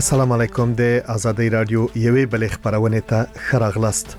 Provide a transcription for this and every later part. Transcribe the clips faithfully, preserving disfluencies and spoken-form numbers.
السلام علیکم د آزادۍ رادیو یوې بلې خبرونه ته خراغلاست.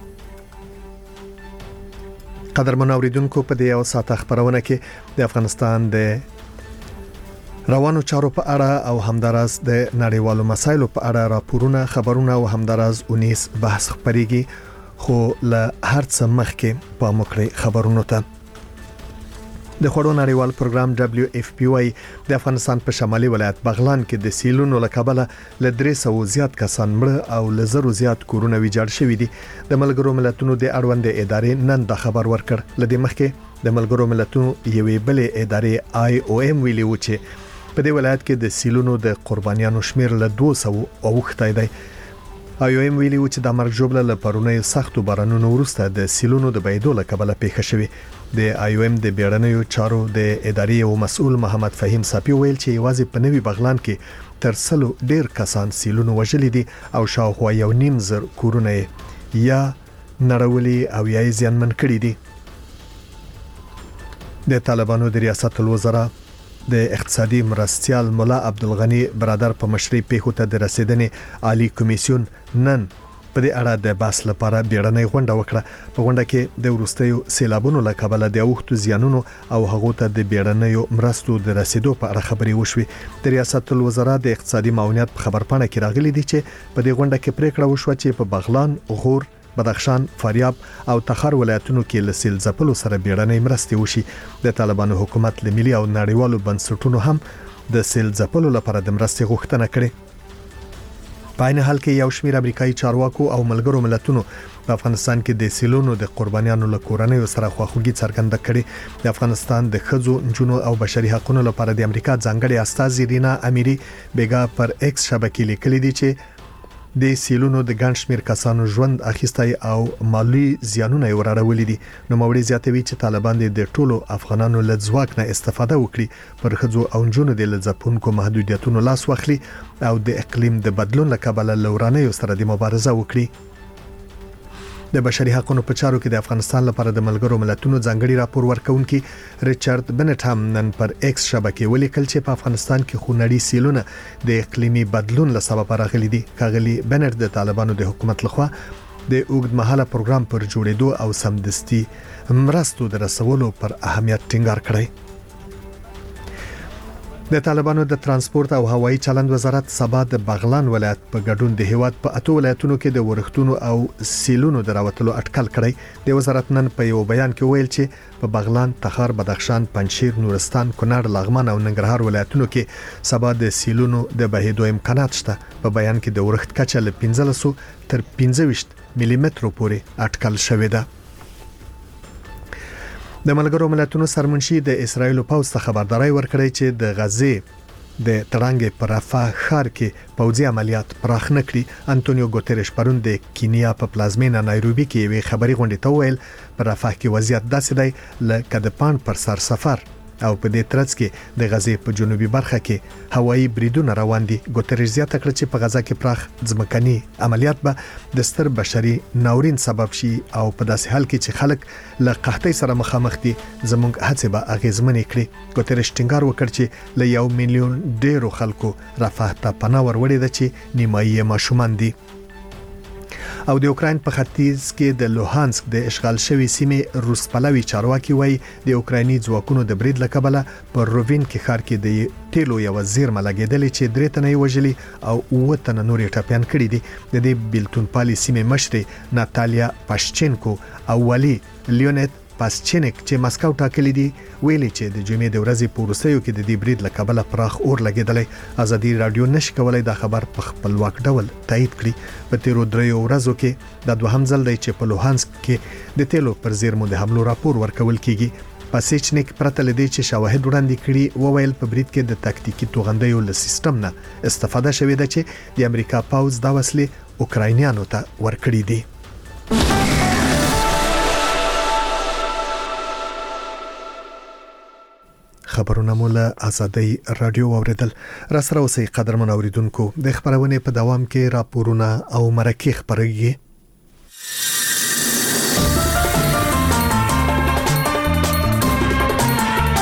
قدرمن اوریدونکو په دې یو ساعت خبرونه کې د افغانستان د روانو چارو په اړه او همدارس د نړیوالو مسایلو په اړه راپورونه خبرونه او همدارس اونیس بحث خبريږي، خو له هر څه مخکې په مکړې خبرونو ته د خړو نړیوال پروګرام دبليو اف پی واي د افغانستان په شمالي ولایت بغلان کې د سیلونو لکبله ل درې سوه زیات کسان مړ او ل زرو زیات کورونه ویجاړ شوې دي. د ملګرو ملتونو د اړوند ادارې نن د خبر ورکړ. لدې مخکې د ملګرو ملتونو یوې بلې ادارې آی او ام ویلي و چې په دې ولایت کې د سیلونو د قربانیانو شمیر له دوه سوه اوښتی دی. آی او ام ویلي و چې د مرګ جوړه له پرونی سختو بارانونو وروسته د سیلونو د بيدو لکبله پیښه شوې. د آی او ام د بیړنیو چارو د ادارې او مسؤل محمد فهیم صافي ویل چې یوازې په نوي بغلان کې تر سلو ډیر کسان سیلونو وژلي دي او شاوخوا یو نیم زر کورونه یا نړولي او یا زیانمن کړي دي. د طالبانو د ریاست الوزرا د اقتصادي مرستيال مولا عبدالغنی برادر په مشرۍ پیښو ته د رسیدنې عالی کمیسیون نن په دې اړه د باس لپاره بیړنۍ غونډه وکړه. په غونډه کې د ورستیو سیلابونو لکبله د اوښتو زیانونو او هغه ته د بیړنیو مرستو د رسیدو په اړه خبرې وشوې. د ریاست الوزرا د اقتصادي معاونیت په خبرپاڼه کې راغلي دي چې په دې غونډه کې پریکړه وشوه چې په بغلان، غور، بدخشان، فاریاب او تخار ولایتونو کې ل سیل ځپلو سره بیړنۍ مرستې وشي. د طالبانو حکومت له ملي او نړیوالو بنسټونو هم د سیل ځپلو لپاره د مرستې غوښتنه کړې. په عین حال کې یو شمېر امریکایي چارواکو او ملګرو ملتونو په افغانستان کې د سیلونو د قربانیانو له کورنیو سره خواخوږي څرګنده کړې. د افغانستان د ښځو، نجونو او بشري حقوقو لپاره د امریکا ځانګړي استازي رینا امیری بیګا پر ایکس شبکې لیکلي دي چې د سیلونو د ګڼ شمېر کسانو ژوند اخیستی او مالی زیانونه یې وراړولي دي. نو موري زیاتوي چې طالبان د ټولو افغانانو له ځواک نه استفاده وکړي، پر ښځو او نجونو د لځپونکو محدودیتونو لاس واخلي او د اقلیم د بدلون لکبله لورانه سره د مبارزه وکړي. د بشري حقوقو په چارو کې د افغانستان لپاره د ملګرو ملتونو ځانګړي راپور ورکونکي ریچارډ بنټ هم نن پر ایکس شبکې ولیکل چې په افغانستان کې خونړي سیلونه د اقلیمي بدلون له سبب راغلي دي. کاغلی بنټ د طالبانو د حکومت لخوا د اوږدمهاله پروګرام پر جوړېدو او سمدستي مرستو د رسولو پر اهمیت ټینګار کړی. د طالبانو د ترانسپورت او هوایي چلند وزارت سبا د بغلان ولایت په ګډون د هیواد په اته ولایتونو کې د ورښتونو او سیلونو دراوتلو اټکل کړی. د وزارت نن په یو بیان کې ویل چې په بغلان، تخار، بدخشان، پنجشیر، نورستان، کونړ، لغمان او ننګرهار ولایتونو کې سبا د سیلونو د بهیدو امکانات شته. په بیان کې د ورښت کچه له پنځلس تر پنځه ویشت ملي مترو پورې اټکل شوې ده. د ملګرو ملتونو سرمنشي د اسرایل پوز ته خبرداري ورکړی چې د غزې د ترانګ پر رفح ښار کې پوځي عملیات پراخ نکړي. انټونیو ګوتریش پرون د کینیا په پلازمینه نایروبي کې یو خبري غونډه ته ویل پر رفح کې وضعیت داسې دی لکه د پان پر سر سفر او په دې ترڅ کې د غزې په جنوبي برخه کې هوایي بریدونه روان دي. ګوتریش زیاته کړ چې په غزا کې پراخ ځمکني عملیات به د ستر بشري ناورین سبب شي او په داسې حال کې چې خلک له قحطۍ سره مخامخ دي زموږ هڅې به اغیزمنې کړي. ګوتریش ټینګار وکړ چې له یو میلیون ډیرو خلکو رفح ته پناه وروړې ده چې نیمایي ماشومان دي. او د اوکراین په ختیځ کې د لوهانسک د اشغال شوی سیمې روس پلوي چارواکي وایي د اوکرایني ځواکونو د برید لکبله پر رووین کې ښار کې د تیلو یو زیرمه لګیدلې چې درې تنه وژلي او اووه تنه نورې ټپيان کړي دي. د دې بیلتون پالي سیمې مشري ناتالیا پاشچینکو او والی لیونت پاسچینک چې مسکو ټاکلي دي ویلي چې د جمعې د ورځې په وروستیو کې د دې برید لکبله پراخ اور لګیدلی. ازادي رادیو نشي کولای دا خبر په خپلواک ډول تایید کړي. په تیرو دریو ورځو کې د دوهم ځل دی چې په لوهانسک کې د تیلو پر زیرمو د حملو راپور ورکول کیږي. پاسچینک پرته لدی چې شواهد وړاندې کړي وویل په برید کې د تاکتیکي توغندیو له سیستم نه استفاده شوې ده چې د امریکا پوز دا وسلې اوکراینیانو ته ورکړي دي. خبرونه مو له آزادۍ رادیو اوریدل. را سره اوسئ قدرمن اوریدونکو. د خبرونه په دوام کې راپورونه او مرکې خبرېږي.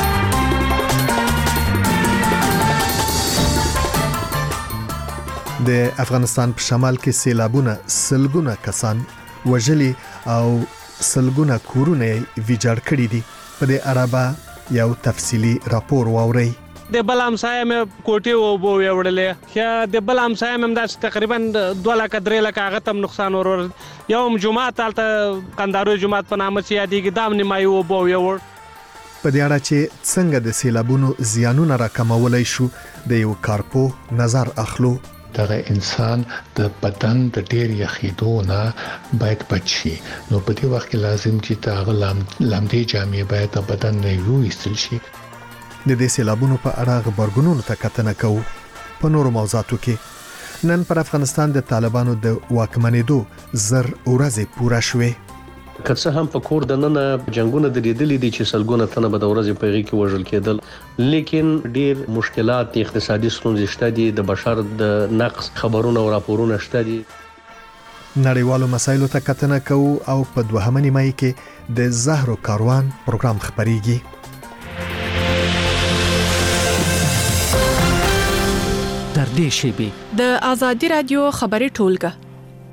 د د افغانستان په شمال کې سیلابونه سلګونه کسان وژلي او سلګونه کورونه ویجاړ کړي دي. په دې اړه به یو تفصیلی راپور واورئ. د بل همسایه مې کوټې وبو وړلې یا د بل همسایه مې داس تقریبا دوه لک درې لک هغه تم نقصان ورور. یو جمعه تلته قندارو جمعه په نامه چې یادېږي دام نیمایي وبو وړ. په دې اړه چې څنګه د سیلابونو زیانونه راکمولای شو د یو کارپو نظر اخلو. دغه انسان د بدن د ډیر یخیدو نه باید بچي. نو په دې وخت کې لازم چې تاغه لامدې جامې باید د بدن نه وایستل شي. د دې سیلابونو په اړه خبرګونونو ته کتنه کوو. په نورو موضوعاتو کې نن پر افغانستان د طالبانو د واکمنېدو زر ورځې پوره شوې. که څه هم په کور د نن جنگونه د لیدلې دي چې سلګونه تنه به د ورځې په غي کې وژل کېدل، لیکن ډیر مشکلات اقتصادي ستونزې شته دي، د بشر د نقص خبرونه او راپورونه شته دي. نړیوالو مسایلو ته کتنه کوو او په دوهمه نیمایي کې د زهرو کاروان پروګرام خبريږي. در دې شیبي د آزادي رادیو خبري ټولګه.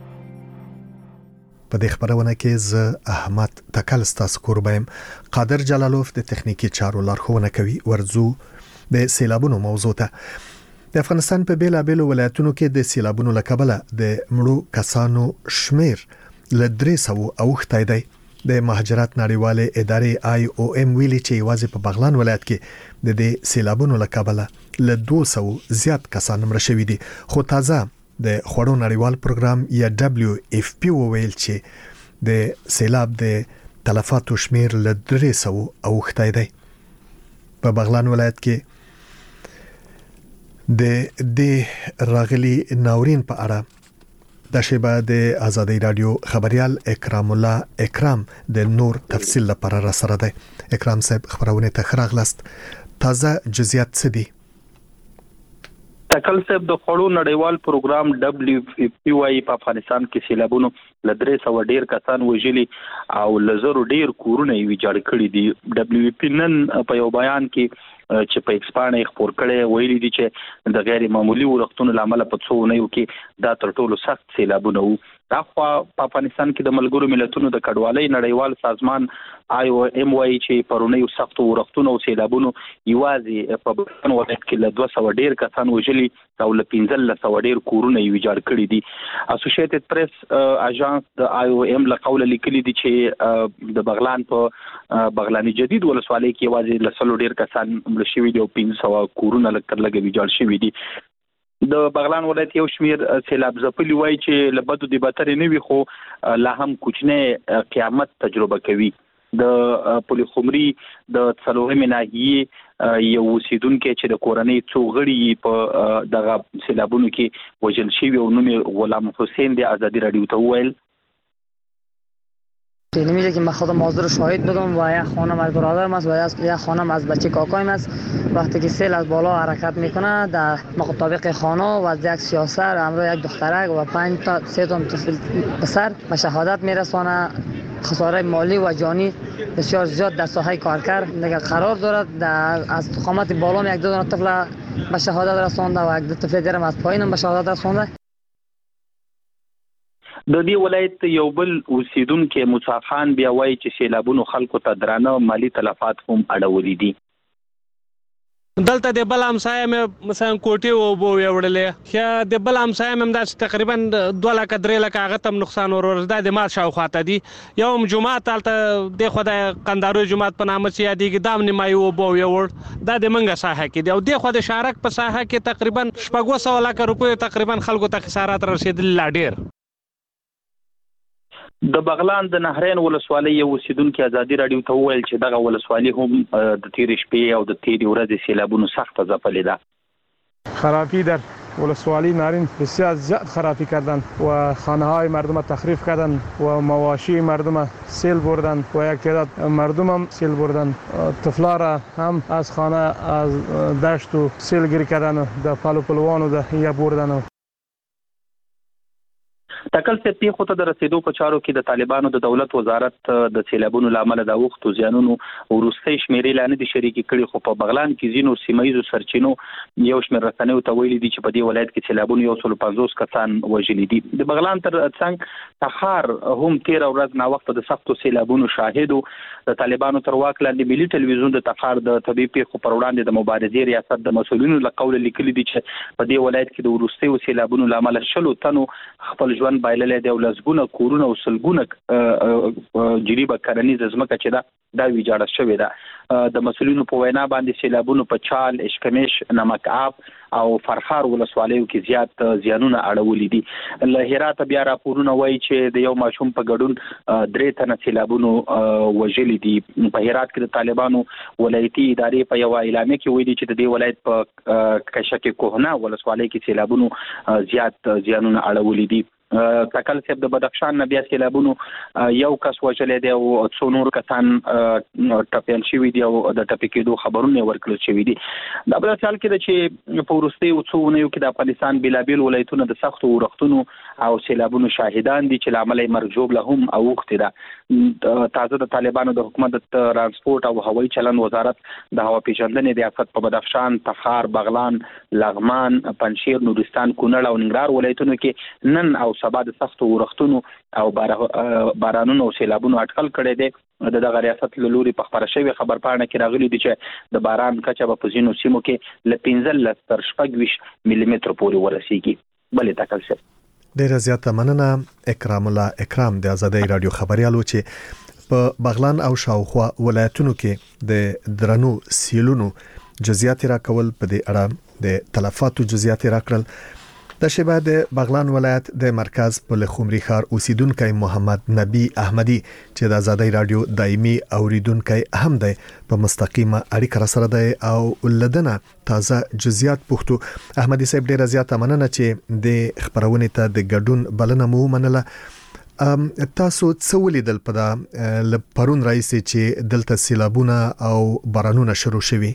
په دې خبرونه کې ز احمد تکل ستاسو قربایم. قادر جلالوف د تخنیکی چارو لارښوونه کوي. ورزو د سیلابونو موضوع ته. د افغانستان په بیلابېلو ولایتونو کې د سیلابونو لکبله د مړو کسانو شمیر ل درې سوه اوښتی دی. د مهاجرت نړیواله ادارې آی او ام ویلي چې یوازې په بغلان ولایت کې د دې سیلابونو لکبله ل دوه سوه زیات کسان مړه شوي دي. خو تازه د خوړو نړیوال پروګرام یا دبليو اف پی ویل چې د سیلاب د تلفاتو شمیر ل درې سوه اوښتی دی. په بغلان ولایت کې د د راغلي ناورین په اړه د شیبه د آزادی رادیو خبريال اکرام الله اکرام د نور تفصیل لپاره را سره دی. اکرام صاحب خبرونه ته خراغلست. تازه جزئیات څه دي؟ تکل صاحب د خوړو نړیوال پروګرام دبليو اف پی وايي په افغانستان کې سیلابونو ل درې سوه ډیر کسان وژلي او لزرو ډیر کورونه ویجاړ کړي دي. دبليو اف پی نن په یو بیان کې چې په ایکسپانې خبر کړي ویلي دي چې د غیر معمولی ورښتونو لامل په څو نه یو کې دا تر ټولو سخت سیلابونه وو. دا خو په افغانستان کې د ملګرو ملتونو د کډوالۍ نړیوال سازمان آی او ام وايي چې پرونی سخت ورښتونو او سیلابونو یوازې په بغلان ولایت کې له دوه سوه ډیر کسان وژلي او له پنځلس سوه ډیر کورونه ویجاړ کړي دي. اسوسییټډ پریس اژانس د آی او ام له قوله لیکلي دي چې د بغلان په بغلانی جدید ولسوالۍ کې یوازې له سلو ډیر کسان مړه شوي دي او پنځه سوه کورونه لکه لګ ویجاړ شوي دي. د بغلان ولایت یو شمیر سیلاب ځپلي وایي چې له بدو د بترې نه وي خو لا هم کوچنی قیامت تجربه کوي. د پولي خمري د څلورمې ناحیې یو اوسیدونکو چې د کورنۍ څو غړي په دغه سیلابونو کې وژل شوی او نوم غلام حسین د آزادی رادیو ته وویل نمیشه که من خودم حاضر شاهد بودم و یک خانم از برادرم است و یک خانم از بچه کاکایم است. وقتی که سیل از بالا حرکت میکنه در مطابق خانه و از یک سیاسر همراه یک دخترک و پنج تا سه تا طفل پسر به شهادت میرسانه. خساره مالی و جانی بسیار زیاد در ساحه کارکر دیگه قرار دارد. در از تخامت بالا یک دو تا طفل به شهادت رسانده و یک دو طفل دیگه از پایین به شهادت رسانده. د دې ولایت یو بل اوسیدونکو مصعب خان بیا وایي چې سیلابونو خلکو ته درانه مالی تلفات هم اړولي دي. دلته د بل همسایه مې مثلا کوټې وبو وړلې یا د بل همسایه مې داس تقریبا دوه لک درې لک هغه تم نقصان ورور. دا د مال شاوخواته دي. یو جمعه تلته د خدای قندارو جمعه په نامه چې یادېږي دام نیمایي وبو وړ. دا د منګه ساحه کې دی او د خدای شارک په ساحه کې تقریبا شپږ سوه لک روپیو تقریبا خلکو ته خسارات رسیدل لا ډیر. د بغلان د نهرین ولسوالۍ یو اوسیدونکو آزادی رادیو ته وویل چې دغه ولسوالۍ هم د تیرې شپې او د تیرې ورځې سیلابونو سخت ځپلې ده. خرابی در ولسوالی نارین بسیار زیاد خرابی کردن و خانه های مردم تخریب کردن و مواشی مردم سیل بردن و یک تعداد مردم هم سیل بردن. طفلا را هم از خانه از دشت و سیل گیری کردن و در پلو پلوان و در یک بردن. تکل څه پیښو ته د رسیدو په چارو کې د طالبانو د دولت وزارت د سیلابونو لامل د وختو زیانونو ورستي شمیرې لاندې د شریکي کړي، خو په بغلان کې زینو سیمایزو سرچینو یو شمېر رسنیو ته ویلي دي چې په دې ولایت کې سیلابونو یو سل پنځوس کسان وژلي دي. د بغلان تر څنګ تخار هم تیر ورځ نا وخت د سختو سیلابونو شاهدو. د طالبانو تر واک لاندې ملي ټلویزیون د تخار د طبي پیښو پر وړاندې د مبارزې ریاست د مسؤلینو له قوله لیکلي دي چې په دې ولایت کې د ورستي سیلابونو لامل شلو تنو خپل ژوند بایللې د ولسګونه کورونه او سلګونه جریبه کرنیزه ځمکه چې دا د ویجاړه شوې ده. د مسؤلینو په وینا باندې سیلابونو په چال، اشکمش، نمک آب او فرخار ولسوالیو کې زیات زیانونه اړولې دي. له هرات بیا راپورونه وایي چې د یو ماشوم په ګډون درې تنه سیلابونو وژلي دي. په هرات کې د طالبانو ولایتي ادارې په یو اعلامیه کې ویلي چې د دې ولایت په کشک کوهنه ولسوالۍ کې سیلابونو زیات زیانونه اړولې دي. تکل صاحب د بدخشان نبي سیلابونو یو کس وژلې دی او څو نور کسان ټپيان شوي دي او د ټپي کېدو خبرونه ورکړل شوي دي. د بل حال کې د چې په ورستي او څو ونیو کې د افغانستان بلابل ولایتونو د سختو ورښتونو او سیلابونو شاهدان دي چې لامل مرجوب لهم او وخت ده. تازه د طالبانو د حکومت د ترانسپورت او هوایي چلن وزارت د هوا پیژندنې ریاست په بدخشان، تخار، بغلان، لغمان، پنجشیر، نورستان، کونړ او ننګرهار ولایتونو کې نن او سبا د سختو ورښتونو او بارانونو او سیلابونو اټکل کړی دی. د دغه ریاست له لوري په خبره شوی خبر پاڼه کې راغلي دي چې د باران کچه په ځینو سیمو کې له پنځلس تر شپږ ویشت ملي متر پورې ورسیږي. بلې تکل شي. ډیره زیاته مننه اکرام الله اکرام د ازادي رادیو خبريالو چې په بغلان او شاوخوا ولایتونو کې د درنو سیلونو جزئیات راکول په دې اړه د تلفاتو جزئیات راکړل. د شیبه د بغلان ولایت د مرکز په لخمری خار اوسیدونکو محمد نبی احمدی چې د ازادي رادیو دایمي اوریدونکو هم دی په مستقیمه اړیکه سره دی او لدنه تازه جزئیات پوښتو. احمدی صاحب ډیره زیاته مننه چې د خبرونه ته د ګډون بلنه مو منله. ام تاسو څه ولیدل په دا پرون رئیس چې دلته سیلابونه او بارانونه شروع شوي؟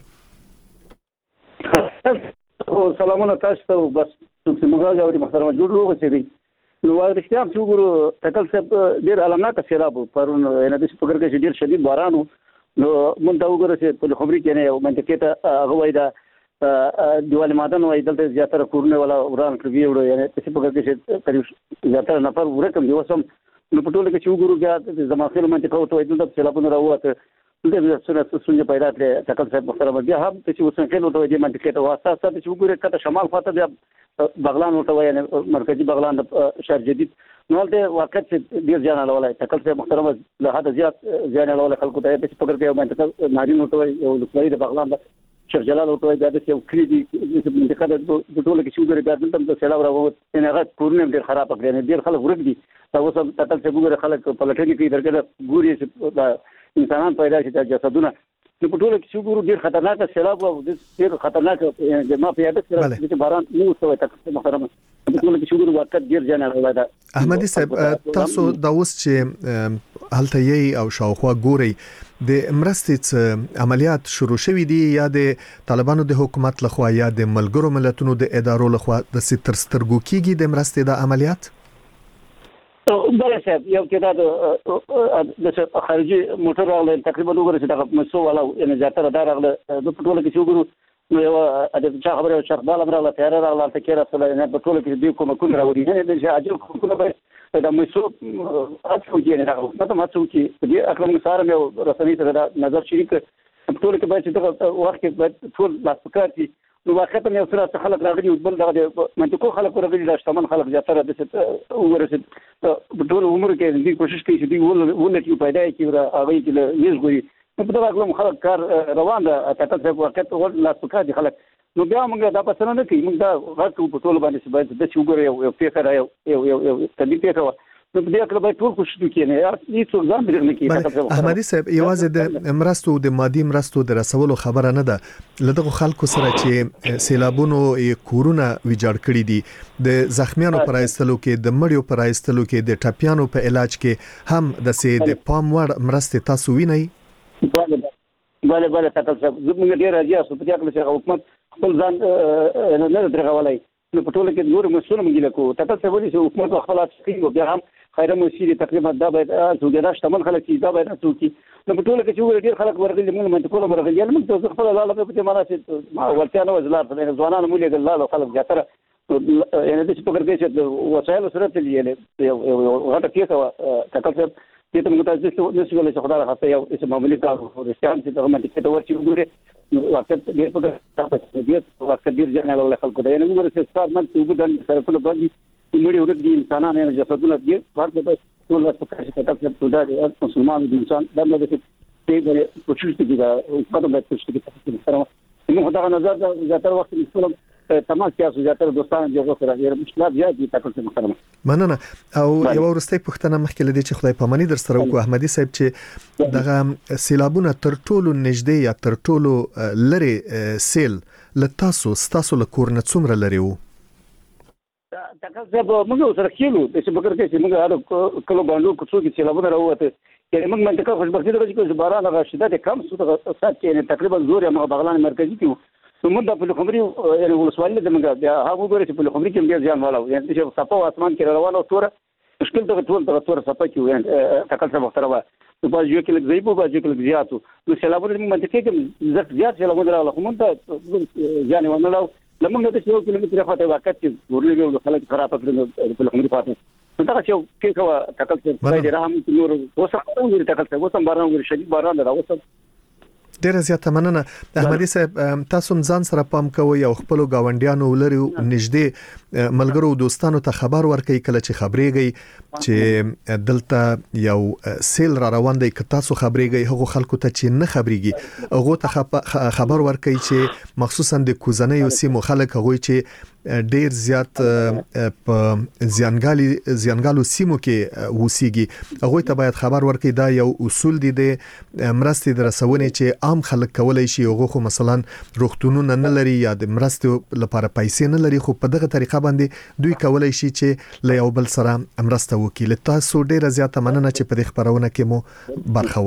سلامونه تاسو ته. بس چې موږ غواړو محترم جوړ وګورئ نو واغښتیا چې وګورو تکل څه ډیر علامات سیلاب پرون نه د فکر کې ډیر شدید باران نو مونږ دا وګورئ چې په خبري کې نه یو منطقه ته هغه وای دا دیوال مادن وای دلته زیاتره کورونه ولا وران کړی وړو یعنی په فکر کې چې قریب زیاتره نفر ورکم دی وسم نو په ټول کې چې وګورو بیا د زماخیل منطقه ته وای دلته سیلابونه راوته د سنت سنجه پیدا کړ تکل صاحب محترم بیا هم چې وسنکل وته د منطقه ته واسطه ستاسو چې وګورئ کته شمال خواته بیا بغلان وته وای مرکزی بغلان د شهر جدید نو د وخت ډیر ځان ولای تکل صاحب محترم له هدا زیات ځان ولای خلکو ته په فکر کې منطقه نارین وته وای یو لوی د بغلان د شیخ جلال وته وای د یو کلی دی منطقه د ټول کې چې وګورئ بیا دلته د سیلاب راووت نه هغه کورونه ډیر خراب کړي ډیر خلک ورګ دي تاسو تکل صاحب وګورئ خلک په لټنی کې درګه ګوري چې انسانان پیدا شي د جسدونه نو په ټول کې چې ګورو ډیر خطرناک سیلاب او ډیر خطرناک د ما په یاد سره چې باران نو څه تک محترم په ټول کې چې ګورو وخت ډیر ځان راوړل. احمدی صاحب تاسو دا اوس چې هلته یې او شاوخوا ګوري د مرستې عملیات شروع شوې دي یا د طالبانو د حکومت لخوا یا د ملګرو ملتونو د ادارو لخوا د ستر سترګو کېږي د مرستې د عملیات؟ بله صاحب یو کې دا د خارجي موټر راغلی تقریبا وګورئ چې دغه مسو والا یعنی زیاتره دا راغله د په ټوله کې چې وګورو نو یو د چا خبره شربال راغله تیار راغله ته کې راځله نه په ټوله کې دې کومه کوم راوړي نه د عجب کومه به د مسو اڅو کې نه راغله نو ته مسو کې دې اکرم سره مې رسنۍ سره نظر شریک په ټوله کې به چې دغه وخت کې ټول لاس پکارتي نو واقعا یو څه خلک راغلي بل دغه منطقو خلک راغلي د شتمن خلک زیاتره د ورسید په ټول عمر کې دې کوشش کوي چې دې ولې پیدا کړي هغه چې لیز ګوري په دغه خلک خلک کار روان ده تاسو په وخت ول لاس پکا دي خلک نو بیا موږ دا پسنه نه کوي موږ دا غوښتو په ټول باندې باید د چې وګوري یو پیښه یو یو یو تدې پیښه نو دې اکل به ټول کوشش وکړي نه هیڅ ځان درنه نه کوي. احمدی صاحب یوازې د مرستو د مادي مرستو د رسولو خبره نه ده لدغه خلکو سره چې سیلابونو کورونه ویجاړ کړي دي د زخمیانو پر ایستلو کې د مړیو پر ایستلو کې د ټاپیانو په علاج کې هم د سي د پام وړ مرستې تاسو وینئ؟ بله بله تاسو زموږ ډیر راځي او په دې کې چې حکومت خپل ځان نه درغولای نو په ټوله کې نور مسؤل مګل کو تاسو څه ولې چې حکومت خپل اصلي بیا هم خیره مسیري تقریبا دا باید سوداده شتمل خلک چې دا باید تاسو کې نو په ټوله کې چې ډیر خلک ورغلي موږ منطقه ورغلي موږ ته خپل لاله په دې معنا چې ما ورته نو وزلار په ځوانانو موږ له لاله خلک زیاتره یعنی د څه په کې چې وسایل سره تللی یو غټه کیسه تکلف چې ته موږ تاسو نشو ولې چې خدای راځي یو اسمه ملي کار او رسټان چې ته باندې ته ورچې وګوره نو وخت ډیر په تاسو دې وخت ډیر ځنه له خلکو دا نه وګوره چې ستاسو من ته وګورئ سره په باندې مړي ورته دي انسانانه نه جسدونه دي فرق به ټول وخت په کې تاسو ته دا مسلمان دي انسان دا نه دي چې په چوشته دي دا په دغه په چوشته کې سره نو دا نظر دا زیاتره وخت مسلمان تمام سیاسي زیاتره دوستان دي غوښتل دي مشکلات زیات دي تاسو ته محترم مننه او یو ورسته پښتنه مخکې لدی چې خدای پامانی در سره وکړو احمدي صاحب چې دغه سیلابونه تر ټولو نږدې یا تر ټولو لری سیل لتاسو ستاسو لکور نه څومره لري وو تاسو به موږ سره کېلو چې بګر کې چې موږ هغه کلو باندې کوڅو کې سیلابونه راوته چې موږ منطقه خوشبختي ده چې باران هغه شدت کم سو ته سات کې تقریبا زور ما بغلان مرکزي کې نو موږ د پلخمري یعنی ولسوالۍ د موږ بیا هغه وګورئ چې پلخمري کې ډیر ځان والا یعنی چې صفه او اسمان کې روانه توره مشکل ته ټول ته توره صفه کې یعنی تکل څه محترمه نو په یو کې لږ زیبو په یو کې لږ زیاتو نو سیلابونه موږ منطقه کې زیات زیات سیلابونه راغله خو موږ ته ځان ونه لاو لمن د یو کیلومتر خاطر وخت چې ورلګو د خلک خراب کړل په لخمري فاطمه نو دا چې کې کوه تکل څه فائدې راهم نور وسه ورته تکل څه وسه باران ور شدید باران راوسه ډیره زیاته مننه احمدي صاحب تاسو ځان سره پام کوئ او خپل گاونډیانو ولري نږدې ملګرو دوستانو ته خبر ورکړئ کله چې خبرېږئ چې دلته یو سیل را روان دی که تاسو خبرېږئ هغه خلکو ته چې نه خبرېږي هغه ته خبر ورکړئ چې مخصوصا د کوزنۍ او سیمو خلک هغه چې ډیر زیات په ځانګالي ځانګالو سیمو کې وسیږي هغه ته باید خبر ورکړي دا یو اصول دي د مرستې درسونه چې عام خلک کولای شي هغه خو مثلا روغتونونه نه لري یا د مرستې لپاره پیسې نه لري خو په دغه طریقه باندې دوی کولای شي چې له یو بل سره مرسته وکړي تاسو ډیره زیاته مننه چې په دې خبرونه کې مو برخه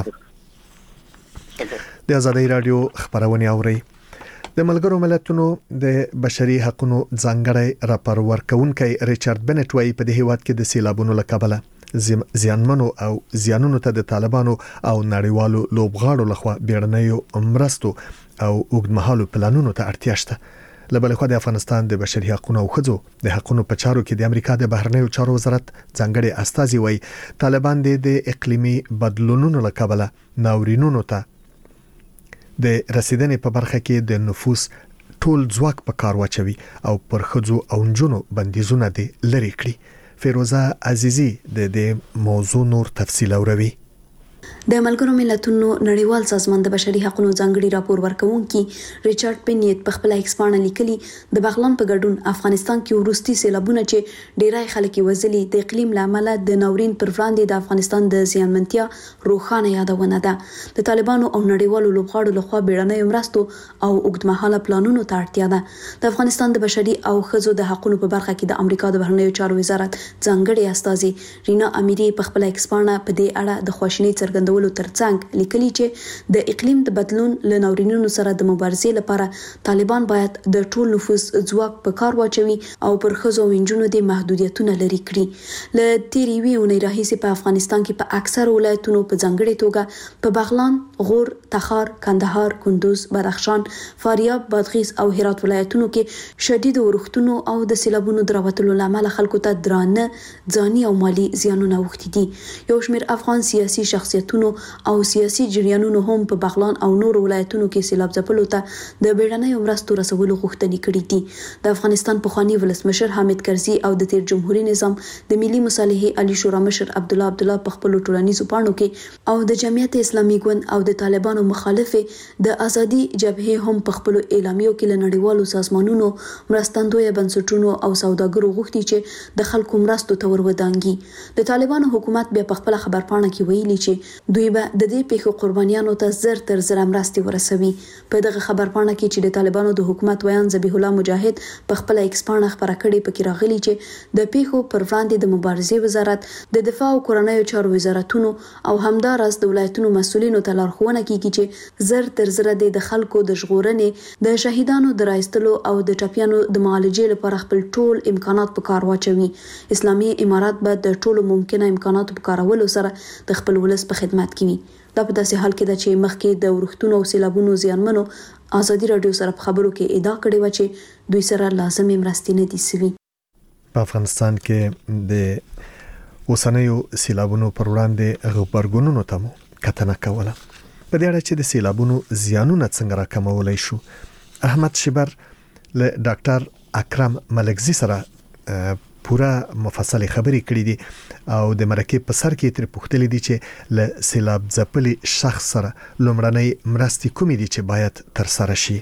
واخیسته د آزادۍ رادیو خبرونه اوري د ملګرو ملتونو د بشري حقوقو ځانګړی راپور ورکونکي ریچارډ بنټ وايي په دې هیواد کې د سیلابونو لکبله زیانمنو او زیانونو ته د طالبانو او نړیوالو لوبغاړو لخوا بیړنیو مرستو او اوږدمهالو پلانونو ته اړتیا شته لبل خو د افغانستان د بشري حقوقو او خځو د حقوقو په چارو کې د امریکا د بهرنیو چارو وزارت ځانګړي استازي وايي طالبان د اقلیمي بدلونونو لکبله ناورینونو ته د رسیدنې په برخه کې د نفوس ټول ځواک په کار واچوي او پر خځو او نجونو بندیزونه دي لري کړی فیروزه عزیزی د دې موضوع نور تفصیل اوروي د ملګرو ملتونو نړیوال سازمان د بشري حقوقو ځانګړي راپور ورکونکي ریچارډ پینیت په خپل ایکسپانه لیکلي د بغلان په ګډون افغانستان کې ورستي سیلابونه چې ډیرای خلک وزلي د اقلیم لامل د ناورین پر وړاندې د افغانستان د زیانمنتیا روښانه یادونه ده د طالبانو او نړیوالو لوبغاړو لخوا بیړنۍ مرستو او اوږدمهاله پلانونو ته اړتیا ده د افغانستان د بشري او ښځو د حقوقو په برخه کې د امریکا د بهرنیو چارو وزارت ځانګړي استازي رینا امیری په خپل ایکسپانه په دې اړه د خواشینۍ څرګندولو ترڅنګ لیکلي چې د اقلیم د بدلون له ناورینونو سره د مبارزې لپاره طالبان باید د ټول نفوس ځواک په کار واچوي او پر ښځو او نجونو د محدودیتونه لري کړي له تیرې وی اونۍ راهیسې په افغانستان کې په اکثر ولایتونو په ځانګړي توګه په بغلان، غور، تخار، کندهار، کندوز، بدخشان، فاریاب، بادغیس او هرات ولایتونو کې شدید اورښتونو او د سیلابونو دراوتلو لامل خلکو ته درانه ځاني او مالی زیانونه اوښتي دي یو شمېر افغان سیاسي شخصیتونو او سیاسي جریانونو هم په بغلان او نور ولایتونو کې سیلاب ځپلو ته د بیړنیو مرستو رسولو غوښتنې کړې دي د افغانستان پخوانی ولسمشر حامد کرزي او د تیر جمهوریت نظام د ملي مصالحې علي شورا مشر عبد الله عبد الله په خپل ټولنیزو پاڼو کې او د جمعیت اسلامي ګوند او د طالبانو مخالف د ازادي جبهه هم په خپل اعلامیو کې له نړیوالو سازمانونو مرستندوی بنسټونو او سوداګرو غوښتي چې د خلکو مرستو ته ورودانګي د طالبانو حکومت بیا په خپل خبرپاڼه کې ویلي چې دوی به د دې پیښو قربانیانو ته زر تر زر مرستي ورسوي. په دغه خبرپاڼه کې چې د طالبانو د حکومت ویان ذبیح الله مجاهد په خپل ایکس پاڼه خبره کړې پکې راغلي چې د پیښو پر وړاندې د مبارزې وزارت، د دفاع او کورنیو چارو وزارتونو او همداراز د ولایتونو مسؤلینو ته لارښوونه کیږي چې زر تر زر د خلکو د ژغورنې، د شهیدانو د راایستلو او د ټپیانو د معالجې لپاره خپل ټول امکانات په کار واچوي. اسلامي امارات به د ټولو ممکنه امکاناتو په کارولو سره د خپل ولس په خدمت کې وي. دا په داسې حال کې ده چې مخکې د ورښتونو او سیلابونو زیانمنو ازادي رادیو سره په خبرو کې ادعا کړې و چې دوی سره لازمي مرستې نه دي سوي. په افغانستان کې د اوسنیو سیلابونو پر وړاندې غبرګونونو ته مو کتنه کوله. په دې اړه چې د سیلابونو زیانونه څنګه راکمولای شو، احمد شبر له ډاکټر اکرم ملکزی سره پورا مفصل خبري کړې دي او د مرکه په سر کې تر پوښتلې دي چې له سیلاب ځپلي شخص سره لومړنۍ مرستې کومې دي چې باید تر سره شي.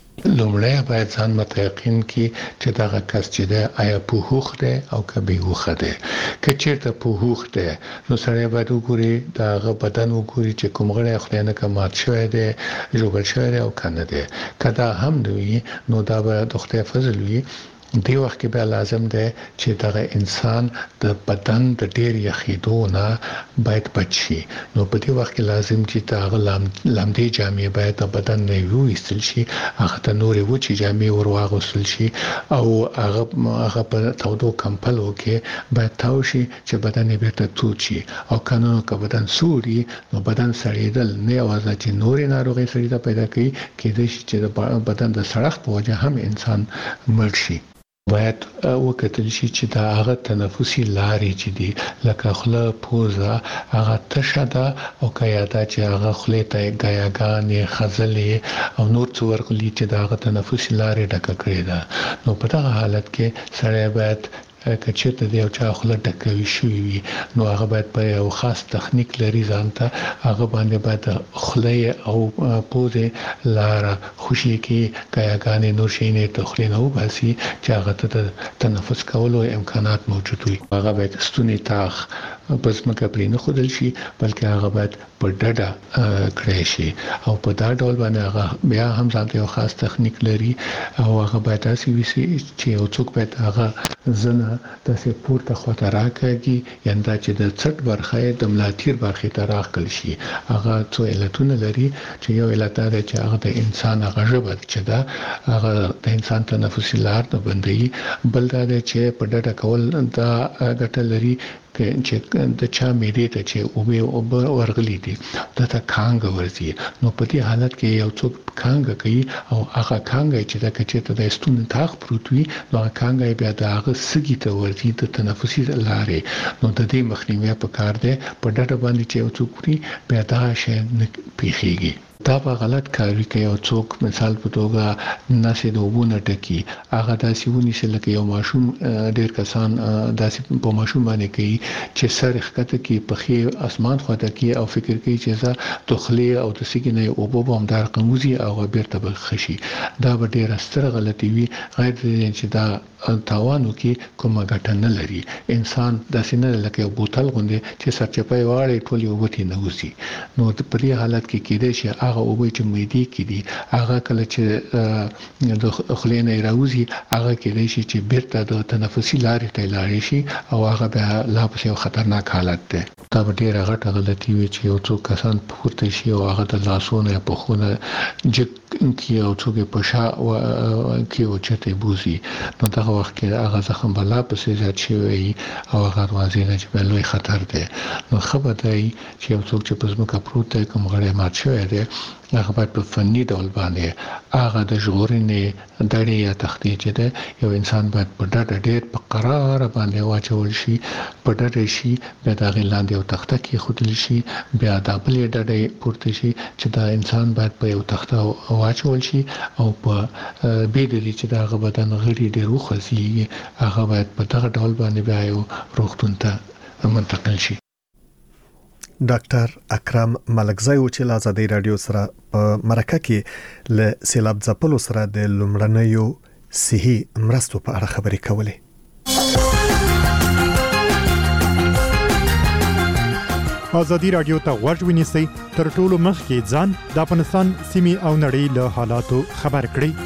لومړی باید ځان متيقن کی چې دا کس چې ده آیا په هوخ ده او کبي هوخ ده. که چیرته په هوخ ده نو سره باید وګوري دا غ بدن وګوري چې کوم غړی خو نه کمات شوی ده، جوړ شوی ده او کنه ده. کدا هم دوی نو دا به د خدای فضل وي. دی وخت کې به لازم ده چې دغه انسان د بدن د ډیر یخیدو نه باید بچي. نو په دې وخت کې لازم چې دغه لامدې جامې باید د بدن نه ویستل شي، هغه ته نورې وچې جامې ورواغوستل شي او هغه هغه په تودو کمپلو کې باید تاو شي چې بدن یې بیرته تود شي. او قانون که بدن سوري نو بدن سړېدل نه یوازې چې نورې ناروغۍ سړي ته پیدا کوي، کېدای شي چې د بدن د سړښت په وجه هم انسان مړ شي. باید وکتل شي چې دا هغه تنفسي لارې چې دي لکه خوله، پوزه، هغه تشه ده او که یاده چې هغه خولې ته ګیاګانې، خځلې او نور څه ورغلي چې دا هغه تنفسي لارې ډکه کړې ده. نو په دغه حالت کې سړی باید که چېرته د یو چا خوله ډکوي شوې وي نو هغه باید په یو خاص تخنیک لري ځان ته، هغه باندې باید خوله او پوزې لاره خوشي کې ګیاګانې نور شیانې د خولې نه وباسي چې هغه ته د تنفس کولو امکانات موجود وي. هغه باید ستوني تاخ په ځمکه پرې نه ښودل شي بلکې هغه باید په ډډه کړی شي او په دا ډول باندې هغه بیا هم ځان ته یو خاص تخنیک لري او هغه باید داسې وي چې یو څوک باید هغه زنه داسې پورته خواته راکاږي، یعنې دا چې د څټ برخه یې د ملاتیر برخې ته راښکل شي. هغه څو علتونه لري چې یو علت دا دی چې هغه د انسان هغه ژبه چې ده هغه د انسان تنفسي لار نه بندوي. بل دا دی چې په ډډه کول دا ګټه لري چې د چا معدې ته چې اوبه اوبه ورغلي دي دا ته کانګه ورځي. نو په دې حالت کې یو څوک کانګه کوي او هغه کانګه چې د کچې ته د ستون تاخ پروت وي نو هغه کانګه بیا د هغه سږي ته ورځي د تنفسي لارې. نو د دې مخنیوي په کار دی په ډډه باندې چې یو څوک بیا دا شی نه پیښیږي. دا په غلط کاری کوي او څوک مثال په توګه نسې د وبونه ټکی هغه داسې ونیسي لکه یو ماشوم، ډیر کسان داسې په ماشوم باندې کوي چې سر ښکته کې پخې اسمان خواته کې او فکر کوي چې زه دخلي او د سګي نه او بوب هم دار قموزي او بیرته بخشي. دا به ډیره ستره غلطي وي، غیر دې چې دا تاوانو کې کومه ګټه نه لري. انسان داسې نه لکه یو بوتل غوندي چې سرچپای واړی ټول یو وتی نه وسی. نو په دې حالت کې کېدای شي هغه اوبه چې مېدی کې دي هغه کله چې د خولې نه راوځي هغه کېدای شي چې بیرته د تنفسي لارې ته لاړ شي او هغه به لا پسې یو خطرناک حالت دی. دا به ډیره غټه غلطي وي چې یو څو کسان پورته شي او هغه د لاسونو په خونه جک کې او څوک په شا کې او چته بوزي. نو دغه وخت کې هغه زخم بلا پسې زیات شي او هغه واضح نه چې لوی خطر دی. نو خبر دی چې یو څوک چې په ځمکه پروت دی کوم غړی مات شوی دی هغه باید په فني ډول باندې هغه د ژغورنې دړې یا تختې چې ده یو انسان باید په ډډه ډېر په قرار باندې واچول شي، په ډډه شي، بیا د هغې لاندې یو تخته کېښودل شي، بیا دا بلې ډډې پورته شي چې دا انسان باید په یو تخته واچول شي او په بې د دې چې د هغه بدن غړي ډېر وخوځېږي هغه باید په دغه ډول باندې بیا یو روغتون ته منتقل شي. ډاکټر اکرم ملکزی و چې له ازادي رادیو سره په مرکه کې له سیلاب ځپلو سره د لومړنیو صحي مرستو په اړه خبرې کولې. ازادي رادیو ته غوږ ونیسئ تر ټولو مخکې ځان د افغانستان سیمې او نړۍ له حالاتو خبر کړئ.